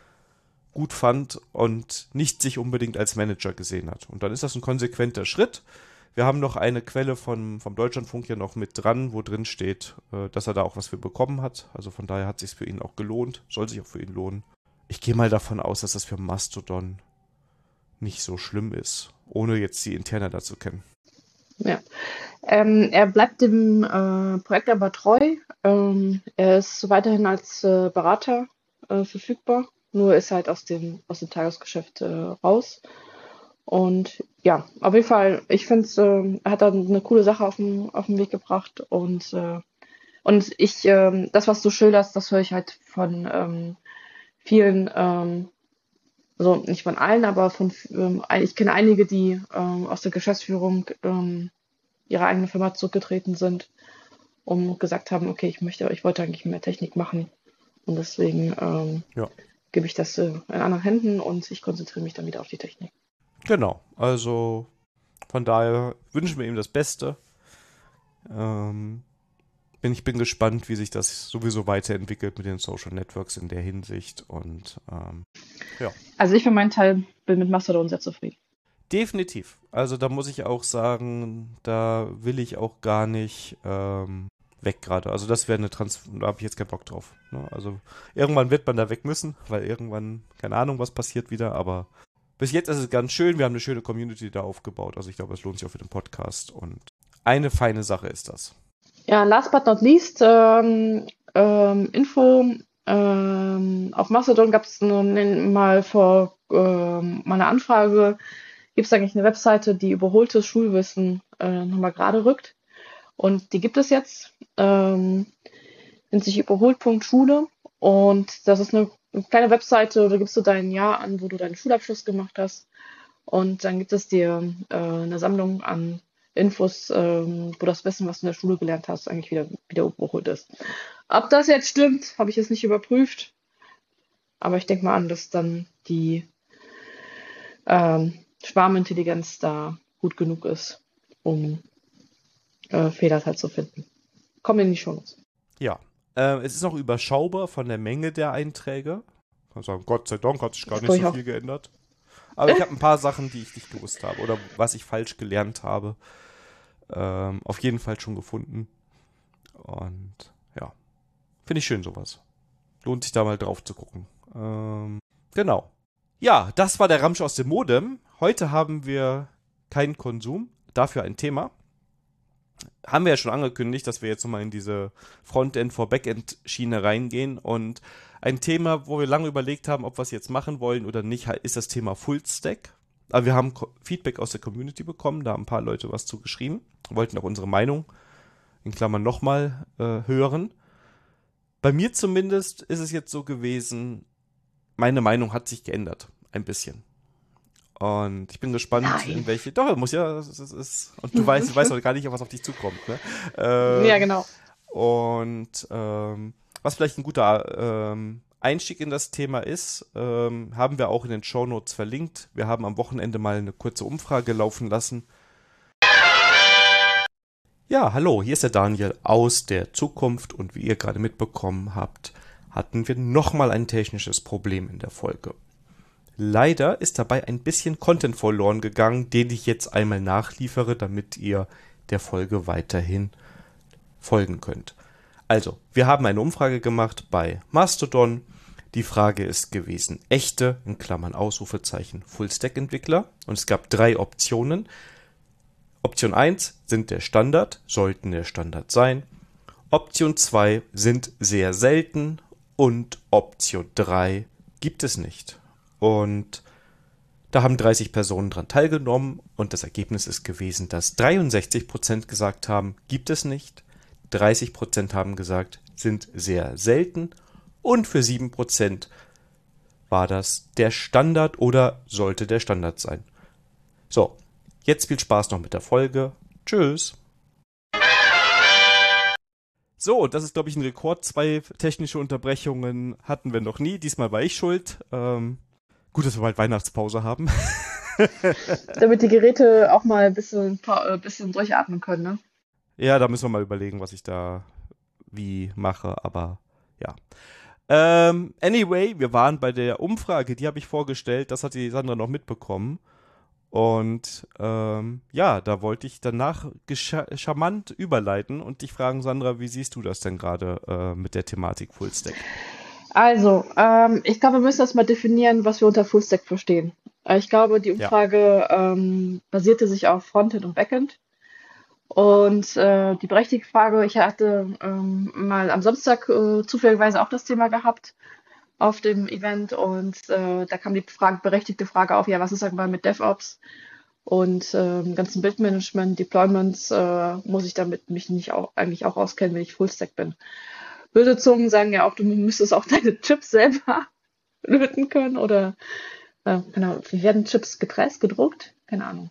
gut fand und nicht sich unbedingt als Manager gesehen hat. Und dann ist das ein konsequenter Schritt. Wir haben noch eine Quelle von, vom Deutschlandfunk ja noch mit dran, wo drin steht, äh, dass er da auch was für bekommen hat. Also von daher hat es sich für ihn auch gelohnt, soll sich auch für ihn lohnen. Ich gehe mal davon aus, dass das für Mastodon nicht so schlimm ist, ohne jetzt die Interna dazu kennen. Ja. Ähm, er bleibt dem äh, Projekt aber treu. Ähm, er ist weiterhin als äh, Berater äh, verfügbar, nur ist halt aus dem, aus dem Tagesgeschäft äh, raus. Und ja, auf jeden Fall, ich finde es, äh, er hat da eine coole Sache auf den, auf den Weg gebracht. Und, äh, und ich, äh, das, was du schilderst, das höre ich halt von ähm, vielen, ähm, also nicht von allen, aber von, ähm, ich kenne einige, die ähm, aus der Geschäftsführung ähm, ihrer eigenen Firma zurückgetreten sind, um gesagt haben, okay, ich möchte, ich wollte eigentlich mehr Technik machen und deswegen ähm, ja. gebe ich das äh, in anderen Händen und ich konzentriere mich dann wieder auf die Technik. Genau, also von daher wünschen wir ihm das Beste. Ähm, bin, ich bin gespannt, wie sich das sowieso weiterentwickelt mit den Social Networks in der Hinsicht und ähm, ja. Also ich für meinen Teil bin mit Mastodon sehr zufrieden. Definitiv. Also da muss ich auch sagen, da will ich auch gar nicht ähm, weg gerade. Also das wäre eine Trans... Da habe ich jetzt keinen Bock drauf. Ne? Also irgendwann wird man da weg müssen, weil irgendwann, keine Ahnung, was passiert wieder, aber bis jetzt ist es ganz schön. Wir haben eine schöne Community da aufgebaut. Also ich glaube, es lohnt sich auch für den Podcast und eine feine Sache ist das. Ja, last but not least, ähm, ähm, Info. Ähm, auf Mastodon gab es mal vor ähm, mal eine Anfrage, gibt es eigentlich eine Webseite, die überholtes Schulwissen äh, nochmal gerade rückt. Und die gibt es jetzt. Ähm, nennt sich überholt Punkt Schule. Und das ist eine, eine kleine Webseite, da gibst du dein Jahr an, wo du deinen Schulabschluss gemacht hast. Und dann gibt es dir äh, eine Sammlung an Infos, ähm, wo das Wissen, was du in der Schule gelernt hast, eigentlich wieder, wieder überholt ist. Ob das jetzt stimmt, habe ich jetzt nicht überprüft. Aber ich denke mal an, dass dann die ähm, Schwarmintelligenz da gut genug ist, um äh, Fehler halt zu finden. Kommen in die Shownotes. Ja, äh, es ist noch überschaubar von der Menge der Einträge. Ich kann sagen, Gott sei Dank hat sich gar Das nicht so auch. viel geändert. Aber ich habe ein paar Sachen, die ich nicht gewusst habe oder was ich falsch gelernt habe, ähm, auf jeden Fall schon gefunden. Und ja, finde ich schön sowas. Lohnt sich da mal drauf zu gucken. Ähm, genau. Ja, das war der Ramsch aus dem Modem. Heute haben wir keinen Konsum, dafür ein Thema. Haben wir ja schon angekündigt, dass wir jetzt nochmal in diese Frontend vor Backend Schiene reingehen und ein Thema, wo wir lange überlegt haben, ob wir es jetzt machen wollen oder nicht, ist das Thema Fullstack. Aber wir haben Feedback aus der Community bekommen, da haben ein paar Leute was zu geschrieben, wollten auch unsere Meinung in Klammern nochmal äh, hören. Bei mir zumindest ist es jetzt so gewesen, meine Meinung hat sich geändert. Ein bisschen. Und ich bin gespannt, Nein. in welche. Doch, muss ja. Es ist, ist, und du weißt, du weißt auch gar nicht, was auf dich zukommt. Ne? Ja, Ähm, genau. und ähm, was vielleicht ein guter ähm, Einstieg in das Thema ist, ähm, haben wir auch in den Shownotes verlinkt. Wir haben am Wochenende mal eine kurze Umfrage laufen lassen. Ja, hallo, hier ist der Daniel aus der Zukunft und wie ihr gerade mitbekommen habt, hatten wir nochmal ein technisches Problem in der Folge. Leider ist dabei ein bisschen Content verloren gegangen, den ich jetzt einmal nachliefere, damit ihr der Folge weiterhin folgen könnt. Also, wir haben eine Umfrage gemacht bei Mastodon. Die Frage ist gewesen, echte, in Klammern Ausrufezeichen, Full-Stack-Entwickler. Und es gab drei Optionen. Option eins sind der Standard, sollten der Standard sein. Option zwei sind sehr selten. Und Option drei gibt es nicht. Und da haben dreißig Personen dran teilgenommen und das Ergebnis ist gewesen, dass dreiundsechzig Prozent gesagt haben, gibt es nicht, dreißig Prozent haben gesagt, sind sehr selten und für sieben Prozent war das der Standard oder sollte der Standard sein. So, jetzt viel Spaß noch mit der Folge. Tschüss! So, das ist, glaube ich, ein Rekord. Zwei technische Unterbrechungen hatten wir noch nie. Diesmal war ich schuld. Ähm, Gut, dass wir bald Weihnachtspause haben. Damit die Geräte auch mal ein bisschen, pa- äh, bisschen durchatmen können, ne? Ja, da müssen wir mal überlegen, was ich da wie mache, aber ja. Ähm, anyway, wir waren bei der Umfrage, die habe ich vorgestellt, das hat die Sandra noch mitbekommen. Und ähm, ja, da wollte ich danach gescha- charmant überleiten und dich fragen, Sandra, wie siehst du das denn gerade äh, mit der Thematik Fullstack? Also, ähm, ich glaube, wir müssen erst mal definieren, was wir unter Fullstack verstehen. Äh, Ich glaube, die Ja, Umfrage ähm, basierte sich auf Frontend und Backend. Und äh, die berechtigte Frage, ich hatte ähm, mal am Samstag äh, zufälligerweise auch das Thema gehabt auf dem Event und äh, da kam die Frage, berechtigte Frage auf, ja, was ist sagen wir mit DevOps und ähm, ganzen Bildmanagement, Deployments, äh, muss ich damit mich nicht auch eigentlich auch auskennen, wenn ich Fullstack bin. Böse Zungen sagen ja auch, du müsstest auch deine Chips selber löten können oder äh, genau, wie werden Chips gepresst, gedruckt? Keine Ahnung.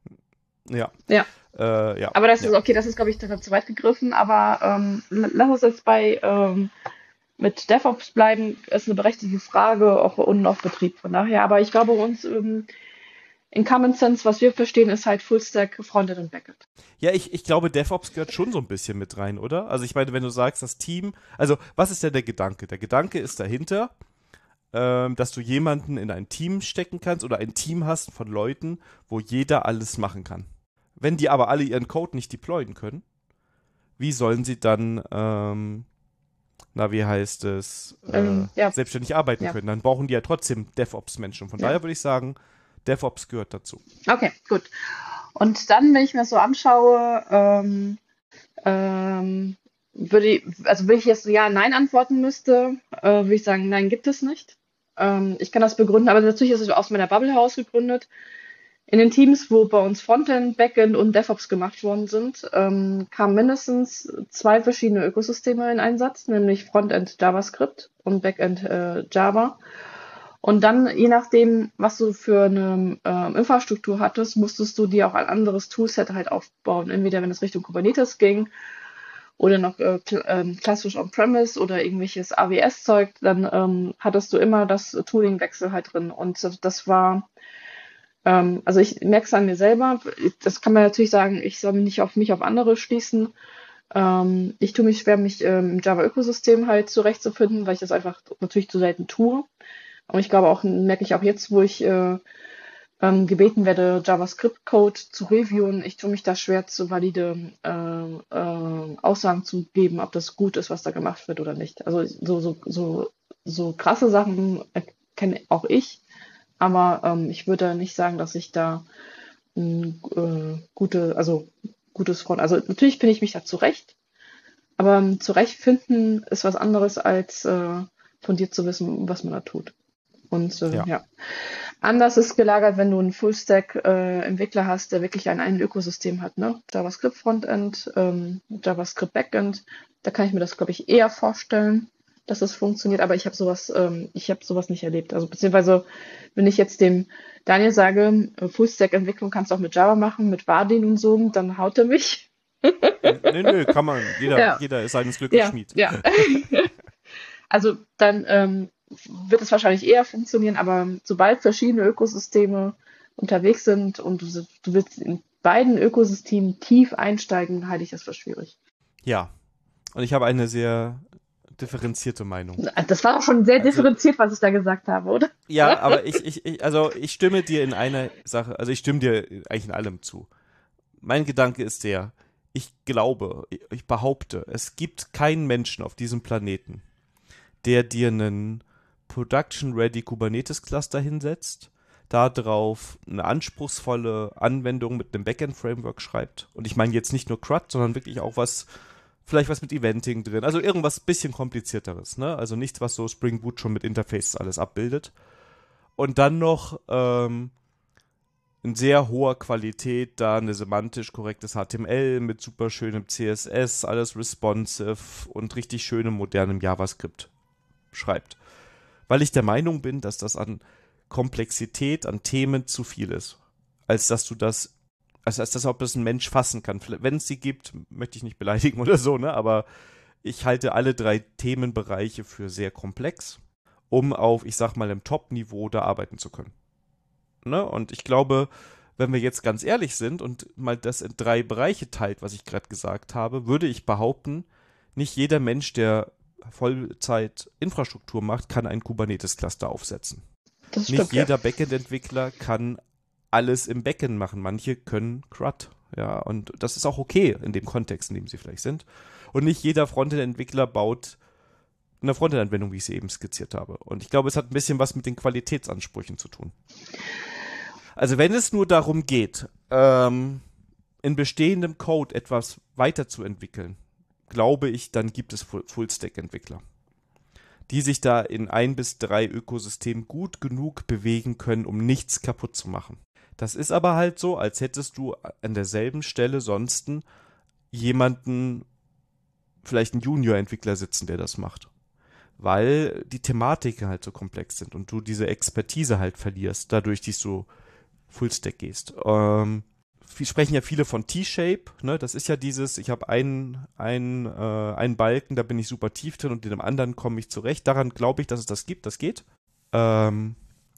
ja, Ja, äh, ja, aber das ja. ist okay, das ist, glaube ich, dann zu weit gegriffen, aber ähm, l- lass uns jetzt bei ähm, mit DevOps bleiben, ist eine berechtigte Frage, auch unten auf Betrieb. Von daher, aber ich glaube, uns ähm, in Common Sense, was wir verstehen, ist halt Fullstack, Frontend und Backend. Ja, ich, ich glaube, DevOps gehört schon so ein bisschen mit rein, oder? Also ich meine, wenn du sagst, das Team, also was ist denn der Gedanke? Der Gedanke ist dahinter, ähm, dass du jemanden in ein Team stecken kannst oder ein Team hast von Leuten, wo jeder alles machen kann. Wenn die aber alle ihren Code nicht deployen können, wie sollen sie dann, ähm, na, wie heißt es, äh, Ähm, ja, selbstständig arbeiten ja. können? Dann brauchen die ja trotzdem DevOps-Menschen. Von Ja. daher würde ich sagen, DevOps gehört dazu. Okay, gut. Und dann, wenn ich mir das so anschaue, ähm, ähm, würde ich, also wenn ich jetzt so Ja, Nein antworten müsste, äh, würde ich sagen, nein, gibt es nicht. Ähm, ich kann das begründen, aber natürlich ist es aus meiner Bubble heraus gegründet. In den Teams, wo bei uns Frontend, Backend und DevOps gemacht worden sind, ähm, kamen mindestens zwei verschiedene Ökosysteme in Einsatz, nämlich Frontend JavaScript und Backend äh, Java. Und dann, je nachdem, was du für eine ähm, Infrastruktur hattest, musstest du dir auch ein anderes Toolset halt aufbauen. Entweder wenn es Richtung Kubernetes ging oder noch äh, kl ähm, klassisch On-Premise oder irgendwelches A W S-Zeug, dann ähm, hattest du immer das Tooling-Wechsel halt drin. Und das, das war, ähm, also ich merke es an mir selber, das kann man natürlich sagen, ich soll mich nicht auf mich auf andere schließen. Ähm, ich tue mich schwer, mich ähm, im Java-Ökosystem halt zurechtzufinden, weil ich das einfach natürlich zu selten tue. Und ich glaube auch, merke ich auch jetzt, wo ich äh, ähm, gebeten werde, JavaScript-Code zu reviewen. Ich tue mich da schwer, zu valide äh, äh, Aussagen zu geben, ob das gut ist, was da gemacht wird oder nicht. Also so, so, so, so krasse Sachen kenne auch ich, aber ähm, ich würde nicht sagen, dass ich da ein äh, gute, also gutes Front. Also natürlich finde ich mich da zurecht, aber ähm, zurechtfinden ist was anderes, als äh, von dir zu wissen, was man da tut. Und äh, Ja. ja, anders ist gelagert, wenn du einen Full-Stack-Entwickler hast, der wirklich ein, ein Ökosystem hat, ne? JavaScript Frontend, ähm, JavaScript Backend, da kann ich mir das, glaube ich, eher vorstellen. dass es funktioniert, aber ich habe sowas, ähm, ich habe sowas nicht erlebt. Also beziehungsweise, wenn ich jetzt dem Daniel sage, äh, Full-Stack-Entwicklung kannst du auch mit Java machen, mit Vardin und so, dann haut er mich. N- Nö, nö, kann man. Jeder, Ja, jeder ist seines Glückes ja, Schmied. ja. Also dann ähm, wird es wahrscheinlich eher funktionieren, aber sobald verschiedene Ökosysteme unterwegs sind und du, si- du willst in beiden Ökosystemen tief einsteigen, halte ich das für schwierig. Ja, und ich habe eine sehr differenzierte Meinung. Das war auch schon sehr Also, differenziert, was ich da gesagt habe, oder? ja, aber ich, ich, ich, also ich stimme dir in einer Sache, also ich stimme dir eigentlich in allem zu. Mein Gedanke ist der, ich glaube, ich, ich behaupte, es gibt keinen Menschen auf diesem Planeten, der dir einen Production-Ready Kubernetes-Cluster hinsetzt, da drauf eine anspruchsvolle Anwendung mit einem Backend-Framework schreibt. Und ich meine jetzt nicht nur C R U D, sondern wirklich auch was, vielleicht was mit Eventing drin. Also irgendwas bisschen komplizierteres, ne? Also nichts, was so Spring Boot schon mit Interfaces alles abbildet. Und dann noch ähm, in sehr hoher Qualität da eine semantisch korrektes H T M L mit super schönem C S S, alles responsive und richtig schönem modernem JavaScript schreibt. Weil ich der Meinung bin, dass das an Komplexität, an Themen zu viel ist. Als dass du das, als, als dass ob das ein Mensch fassen kann. Wenn es sie gibt, möchte ich nicht beleidigen oder so, ne? Aber ich halte alle drei Themenbereiche für sehr komplex, um auf, ich sag mal, im Top-Niveau da arbeiten zu können. Ne? Und ich glaube, wenn wir jetzt ganz ehrlich sind und mal das in drei Bereiche teilt, was ich gerade gesagt habe, würde ich behaupten, nicht jeder Mensch, der Vollzeit-Infrastruktur macht, kann ein Kubernetes-Cluster aufsetzen. Das Nicht stimmt, ja. jeder Backend-Entwickler kann alles im Backend machen. Manche können C R U D. Ja, und das ist auch okay in dem Kontext, in dem sie vielleicht sind. Und nicht jeder Frontend-Entwickler baut eine Frontend-Anwendung, wie ich sie eben skizziert habe. Und ich glaube, es hat ein bisschen was mit den Qualitätsansprüchen zu tun. Also wenn es nur darum geht, ähm, in bestehendem Code etwas weiterzuentwickeln, glaube ich, dann gibt es Full-Stack-Entwickler, die sich da in ein bis drei Ökosystemen gut genug bewegen können, um nichts kaputt zu machen. Das ist aber halt so, als hättest du an derselben Stelle sonst jemanden, vielleicht einen Junior-Entwickler sitzen, der das macht. Weil die Thematiken halt so komplex sind und du diese Expertise halt verlierst, dadurch, dass du Fullstack gehst. Ähm, wir sprechen ja viele von T-Shape, ne? Das ist ja dieses, ich habe einen, einen, äh, einen Balken, da bin ich super tief drin und in dem anderen komme ich zurecht. Daran glaube ich, dass es das gibt, das geht. Ähm,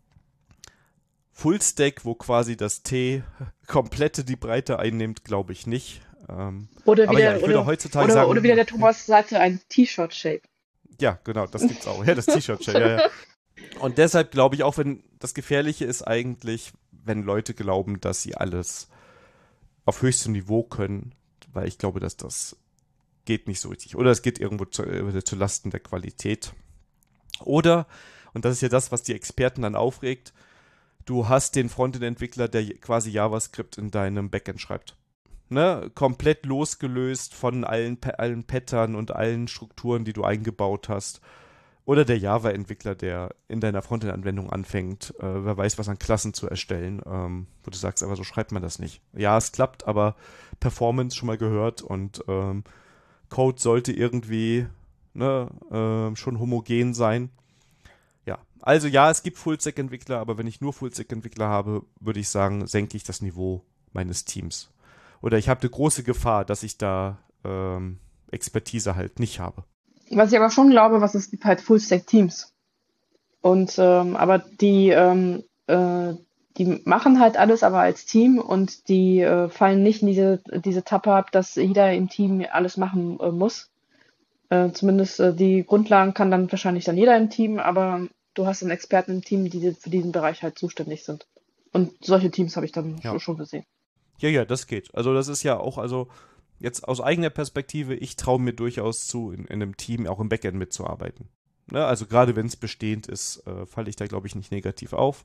Fullstack, wo quasi das T komplette die Breite einnimmt, glaube ich nicht. Ähm, Oder aber ja, wieder, ich würde oder, heutzutage oder, oder wieder sagen, der Thomas sagte, ein T-Shirt-Shape. ja, genau, das gibt's auch. Ja, das T-Shirt-Shape, ja, ja. Und deshalb glaube ich auch, wenn das Gefährliche ist eigentlich, wenn Leute glauben, dass sie alles auf höchstem Niveau können, weil ich glaube, dass das geht nicht so richtig. Oder es geht irgendwo zu, äh, zu Lasten der Qualität. Oder, und das ist ja das, was die Experten dann aufregt, du hast den Frontend-Entwickler, der quasi JavaScript in deinem Backend schreibt. Ne? Komplett losgelöst von allen, allen Pattern und allen Strukturen, die du eingebaut hast. Oder der Java-Entwickler, der in deiner Frontend-Anwendung anfängt, äh, wer weiß, was an Klassen zu erstellen, ähm, wo du sagst, aber so schreibt man das nicht. Ja, es klappt, aber Performance schon mal gehört und ähm, Code sollte irgendwie ne, äh, schon homogen sein. Ja, also ja, es gibt Full-Stack-Entwickler, aber wenn ich nur Full-Stack-Entwickler habe, würde ich sagen, senke ich das Niveau meines Teams. Oder ich habe eine große Gefahr, dass ich da ähm, Expertise halt nicht habe. Was ich aber schon glaube, was es gibt halt Full-Stack-Teams. Und ähm, aber die, ähm, äh, die machen halt alles aber als Team und die äh, fallen nicht in diese, diese Tappe ab, dass jeder im Team alles machen äh, muss. Äh, zumindest äh, die Grundlagen kann dann wahrscheinlich dann jeder im Team, aber du hast einen Experten im Team, die für diesen Bereich halt zuständig sind. Und solche Teams habe ich dann Ja. schon, schon gesehen. Ja, ja, das geht. Also das ist ja auch, also jetzt aus eigener Perspektive, ich traue mir durchaus zu, in, in einem Team auch im Backend mitzuarbeiten. Ne? Also gerade wenn es bestehend ist, äh, falle ich da, glaube ich, nicht negativ auf.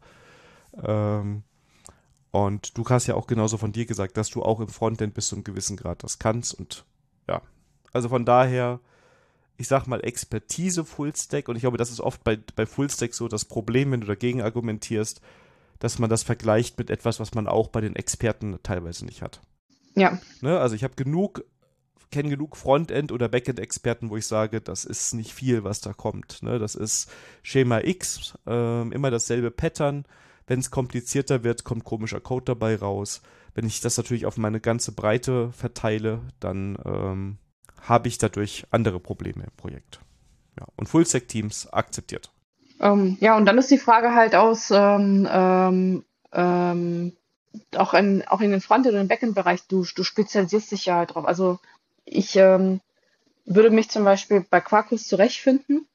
Ähm, und du hast ja auch genauso von dir gesagt, dass du auch im Frontend bis zu einem gewissen Grad das kannst. Und ja, also von daher, ich sag mal, Expertise Fullstack. Und ich glaube, das ist oft bei, bei Fullstack so das Problem, wenn du dagegen argumentierst, dass man das vergleicht mit etwas, was man auch bei den Experten teilweise nicht hat. Ja, Ne? Also ich habe genug kenne genug Frontend- oder Backend-Experten, wo ich sage, das ist nicht viel, was da kommt. Ne? Das ist Schema X, ähm, immer dasselbe Pattern. Wenn es komplizierter wird, kommt komischer Code dabei raus. Wenn ich das natürlich auf meine ganze Breite verteile, dann ähm, habe ich dadurch andere Probleme im Projekt. Ja. Und Full-Stack-Teams akzeptiert. Ähm, ja, und dann ist die Frage halt aus, ähm, ähm, ähm, auch in, auch in den Front- und den Backend-Bereich, du, du spezialisierst dich ja halt drauf. Also ich ähm, würde mich zum Beispiel bei Quarkus zurechtfinden,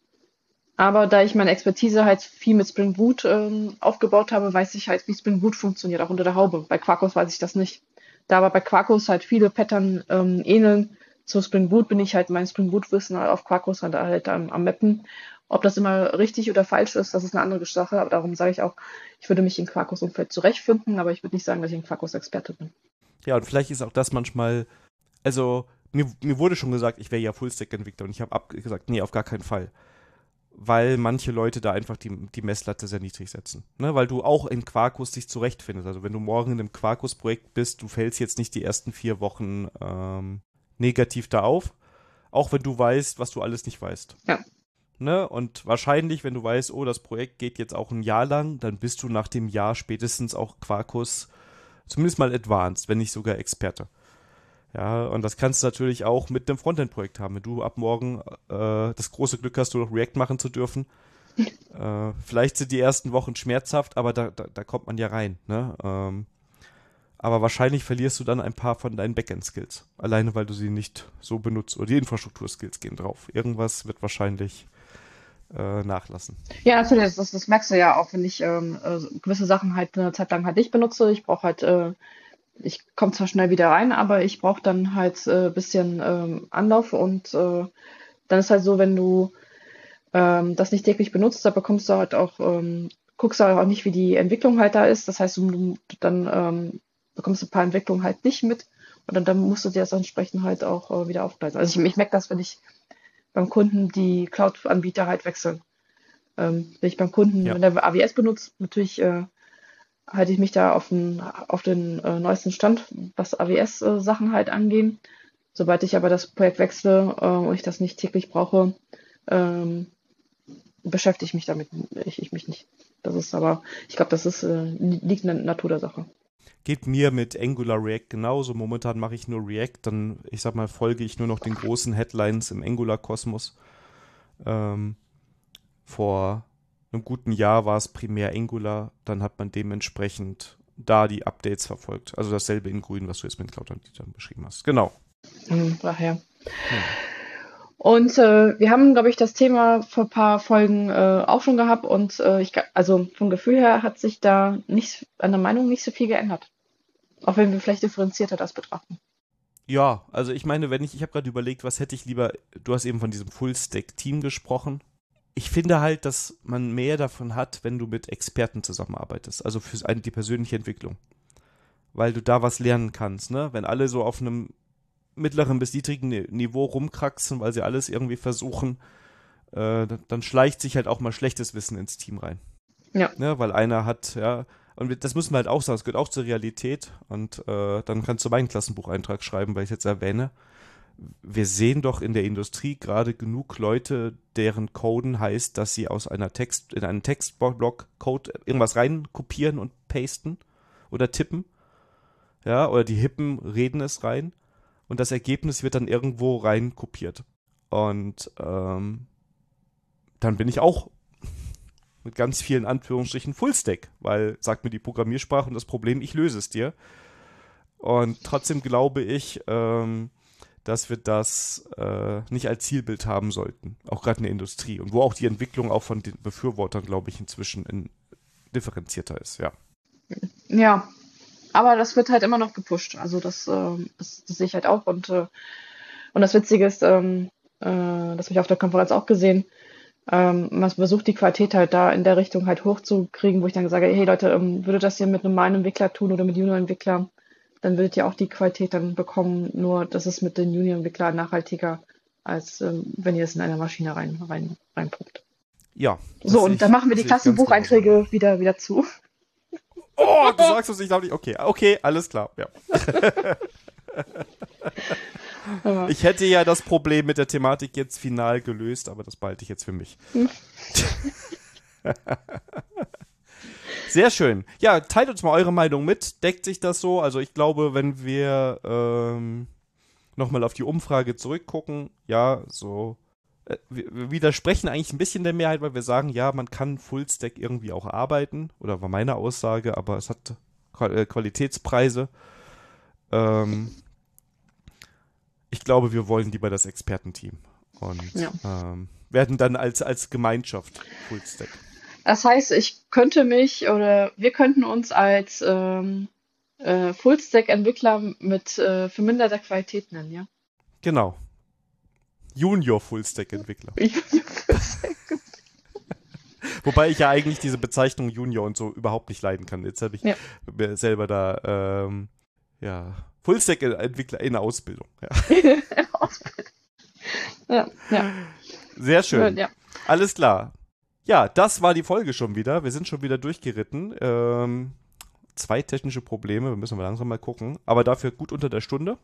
aber da ich meine Expertise halt viel mit Spring Boot ähm, aufgebaut habe, weiß ich halt, wie Spring Boot funktioniert, auch unter der Haube. Bei Quarkus weiß ich das nicht. Da aber bei Quarkus halt viele Pattern ähm, ähneln zu Spring Boot, bin ich halt mein Spring Boot-Wissen auf Quarkus halt, halt am, am Mappen. Ob das immer richtig oder falsch ist, das ist eine andere Sache, aber darum sage ich auch, ich würde mich im Quarkus-Umfeld zurechtfinden, aber ich würde nicht sagen, dass ich ein Quarkus-Experte bin. Ja, und vielleicht ist auch das manchmal, also mir, mir wurde schon gesagt, ich wäre ja Full-Stack-Entwickler und ich habe gesagt, nee, auf gar keinen Fall. Weil manche Leute da einfach die, die Messlatte sehr niedrig setzen. Ne? Weil du auch in Quarkus dich zurechtfindest. Also wenn du morgen in einem Quarkus-Projekt bist, du fällst jetzt nicht die ersten vier Wochen ähm, negativ da auf, auch wenn du weißt, was du alles nicht weißt. Ja. Ne? Und wahrscheinlich, wenn du weißt, oh, das Projekt geht jetzt auch ein Jahr lang, dann bist du nach dem Jahr spätestens auch Quarkus zumindest mal advanced, wenn nicht sogar Experte. Ja, und das kannst du natürlich auch mit einem Frontend-Projekt haben. Wenn du ab morgen äh, das große Glück hast, nur noch React machen zu dürfen. äh, vielleicht sind die ersten Wochen schmerzhaft, aber da, da, da kommt man ja rein. Ne? Ähm, aber wahrscheinlich verlierst du dann ein paar von deinen Backend-Skills. Alleine, weil du sie nicht so benutzt. Oder die Infrastruktur-Skills gehen drauf. Irgendwas wird wahrscheinlich äh, nachlassen. Ja, natürlich, das, das merkst du ja auch, wenn ich ähm, äh, gewisse Sachen halt eine Zeit lang halt nicht benutze. Ich brauche halt äh, ich komme zwar schnell wieder rein, aber ich brauche dann halt ein äh, bisschen ähm, Anlauf und äh, dann ist halt so, wenn du ähm, das nicht täglich benutzt, da bekommst du halt auch, ähm, guckst du halt auch nicht, wie die Entwicklung halt da ist. Das heißt, du, du dann ähm, bekommst du ein paar Entwicklungen halt nicht mit und dann, dann musst du dir das entsprechend halt auch äh, wieder aufgleisen. Also ich, ich merke das, wenn ich beim Kunden die Cloud-Anbieter halt wechseln. Ähm, wenn ich beim Kunden, Ja. wenn der A W S benutzt, natürlich äh, halte ich mich da auf den, auf den äh, neuesten Stand, was A W S-Sachen halt angehen. Sobald ich aber das Projekt wechsle äh, und ich das nicht täglich brauche, ähm, beschäftige ich mich damit ich, ich mich nicht. Das ist aber, ich glaube, das ist, äh, liegt in der Natur der Sache. Geht mir mit Angular React genauso. Momentan mache ich nur React, dann, ich sag mal, folge ich nur noch den großen Headlines im Angular-Kosmos. Ähm, vor einem guten Jahr war es primär Angular, dann hat man dementsprechend da die Updates verfolgt. Also dasselbe in grün, was du jetzt mit Cloud-Anbietern beschrieben hast. Genau. Mhm, daher. Ja. Und äh, wir haben, glaube ich, das Thema vor ein paar Folgen äh, auch schon gehabt und äh, ich, also vom Gefühl her hat sich da nicht, an der Meinung nicht so viel geändert. Auch wenn wir vielleicht differenzierter das betrachten. Ja, also ich meine, wenn ich, ich habe gerade überlegt, was hätte ich lieber, du hast eben von diesem Full-Stack-Team gesprochen. Ich finde halt, dass man mehr davon hat, wenn du mit Experten zusammenarbeitest, also für eine, die persönliche Entwicklung. Weil du da was lernen kannst, ne? Wenn alle so auf einem mittleren bis niedrigen Niveau rumkraxen, weil sie alles irgendwie versuchen, äh, dann schleicht sich halt auch mal schlechtes Wissen ins Team rein. Ja. Ne? Weil einer hat, ja, und das müssen wir halt auch sagen, das gehört auch zur Realität und äh, dann kannst du meinen Klassenbucheintrag schreiben, weil ich es jetzt erwähne. Wir sehen doch in der Industrie gerade genug Leute, deren Coden heißt, dass sie aus einer Text, in einen Textblock Code irgendwas rein kopieren und pasten oder tippen. Ja, oder die Hippen reden es rein und das Ergebnis wird dann irgendwo rein kopiert. Und ähm, dann bin ich auch mit ganz vielen Anführungsstrichen Fullstack, weil sagt mir die Programmiersprache und das Problem, ich löse es dir. Und trotzdem glaube ich, ähm, dass wir das äh, nicht als Zielbild haben sollten, auch gerade in der Industrie und wo auch die Entwicklung auch von den Befürwortern, glaube ich, inzwischen in, differenzierter ist, ja. Ja, aber das wird halt immer noch gepusht. Also das, ähm, das, das sehe ich halt auch. Und, äh, und das Witzige ist, ähm, äh, das habe ich auf der Konferenz auch gesehen, ähm, man versucht die Qualität halt da in der Richtung halt hochzukriegen, wo ich dann sage, hey Leute, ähm, würdet das ihr mit normalen Entwickler tun oder mit Junior-Entwicklern, dann würdet ihr auch die Qualität dann bekommen, nur das ist mit den Junior-Entwicklern nachhaltiger, als ähm, wenn ihr es in eine Maschine rein, rein, reinpumpt. Ja. So, und dann machen wir die Klassenbucheinträge wieder, wieder zu. Oh, du sagst es, ich glaube nicht. Okay, okay, alles klar, ja. Aber, Ich hätte ja das Problem mit der Thematik jetzt final gelöst, aber das behalte ich jetzt für mich. Sehr schön. Ja, teilt uns mal eure Meinung mit. Deckt sich das so? Also ich glaube, wenn wir ähm, nochmal auf die Umfrage zurückgucken, ja, so, äh, wir, wir widersprechen eigentlich ein bisschen der Mehrheit, weil wir sagen, ja, man kann Fullstack irgendwie auch arbeiten, oder war meine Aussage, aber es hat Qua- äh, Qualitätspreise. Ähm, ich glaube, wir wollen lieber das Expertenteam und ja. ähm, werden dann als, als Gemeinschaft Fullstack. Das heißt, ich könnte mich oder wir könnten uns als ähm, äh, Full-Stack-Entwickler mit äh, verminderter Qualität nennen, ja? Genau. Junior Fullstack-Entwickler. Ich, Wobei ich ja eigentlich diese Bezeichnung Junior und so überhaupt nicht leiden kann. Jetzt habe ich Ja. mir selber da, ähm, ja, Fullstack-Entwickler in Ausbildung. Ja. ja, ja. Sehr schön. Ja. Alles klar. Ja, das war die Folge schon wieder. Wir sind schon wieder durchgeritten. Ähm, zwei technische Probleme, wir müssen mal langsam mal gucken. Aber dafür gut unter der Stunde.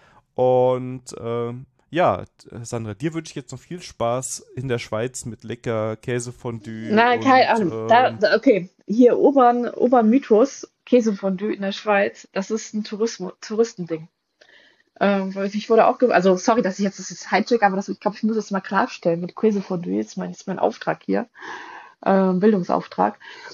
Und ähm, ja, Sandra, dir wünsche ich jetzt noch viel Spaß in der Schweiz mit lecker Käsefondue. Nein, und, keine Ahnung. ähm, Da, da, okay, hier Obern, Obermythos, Käsefondue in der Schweiz, das ist ein Tourismus, Touristending. Ähm, weil ich wurde auch, ge also sorry, dass ich jetzt das jetzt hijack, aber das, ich glaube, ich muss das mal klarstellen mit Käsefondue. Jetzt mein, ist mein Auftrag hier, ähm, Bildungsauftrag.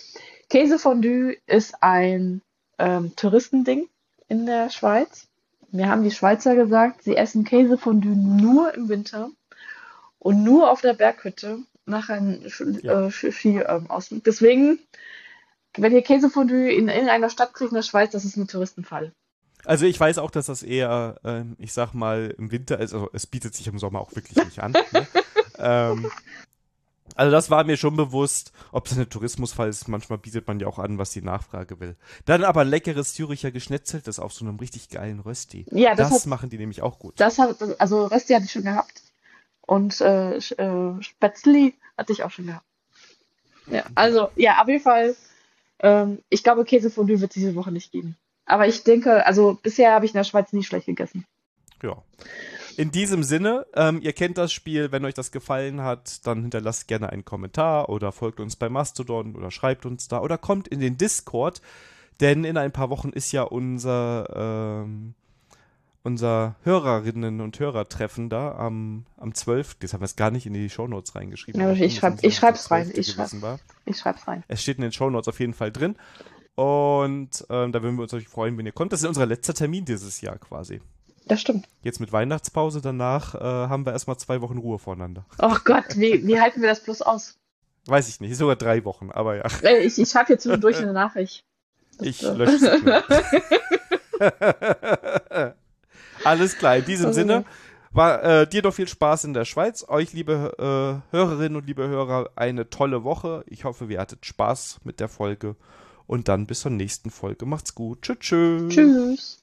Käsefondue ist ein ähm, Touristending in der Schweiz. Mir haben die Schweizer gesagt, sie essen Käsefondue nur im Winter und nur auf der Berghütte nach einem Ja. äh, Ski-Ausflug. Deswegen, wenn ihr Käsefondue in irgendeiner Stadt kriegt in der Schweiz, das ist ein Touristenfall. Also ich weiß auch, dass das eher, ähm, ich sag mal, im Winter ist, also es bietet sich im Sommer auch wirklich nicht an. Ne? ähm, also das war mir schon bewusst, ob es ein Tourismusfall ist, manchmal bietet man ja auch an, was die Nachfrage will. Dann aber leckeres Züricher Geschnetzeltes auf so einem richtig geilen Rösti. Ja, das, Das hat, machen die nämlich auch gut. das hat, also Rösti hatte ich schon gehabt und äh, Sch- äh, Spätzli hatte ich auch schon gehabt. Ja, also, ja, auf jeden Fall, ähm, ich glaube, Käsefondue wird es diese Woche nicht geben. Aber ich denke, also bisher habe ich in der Schweiz nie schlecht gegessen. Ja. In diesem Sinne, ähm, ihr kennt das Spiel, wenn euch das gefallen hat, dann hinterlasst gerne einen Kommentar oder folgt uns bei Mastodon oder schreibt uns da oder kommt in den Discord, denn in ein paar Wochen ist ja unser, ähm, unser Hörerinnen- und Hörertreffen da am, am zwölften. Das haben wir jetzt gar nicht in die Shownotes reingeschrieben. Ja, aber ich bin mir schreib- ziemlich ich sicher, dass schreib's der rein, zwölfte ich schreib- gewesen war. Ich schreib's rein. Es steht in den Shownotes auf jeden Fall drin. Und ähm, da würden wir uns natürlich freuen, wenn ihr kommt. Das ist unser letzter Termin dieses Jahr quasi. Das stimmt. Jetzt mit Weihnachtspause, danach äh, haben wir erstmal zwei Wochen Ruhe voneinander. Oh Gott, wie, wie halten wir das bloß aus? Weiß ich nicht, ist sogar drei Wochen, aber ja. Äh, Ich, ich schreibe hier zwischendurch eine Nachricht. Das, Ich äh, lösche es nur. Alles klar, in diesem Also, Sinne, war äh, dir noch viel Spaß in der Schweiz. Euch, liebe äh, Hörerinnen und liebe Hörer, eine tolle Woche. Ich hoffe, ihr hattet Spaß mit der Folge. Und dann bis zur nächsten Folge. Macht's gut. Tschüss. Tschüss. Tschüss.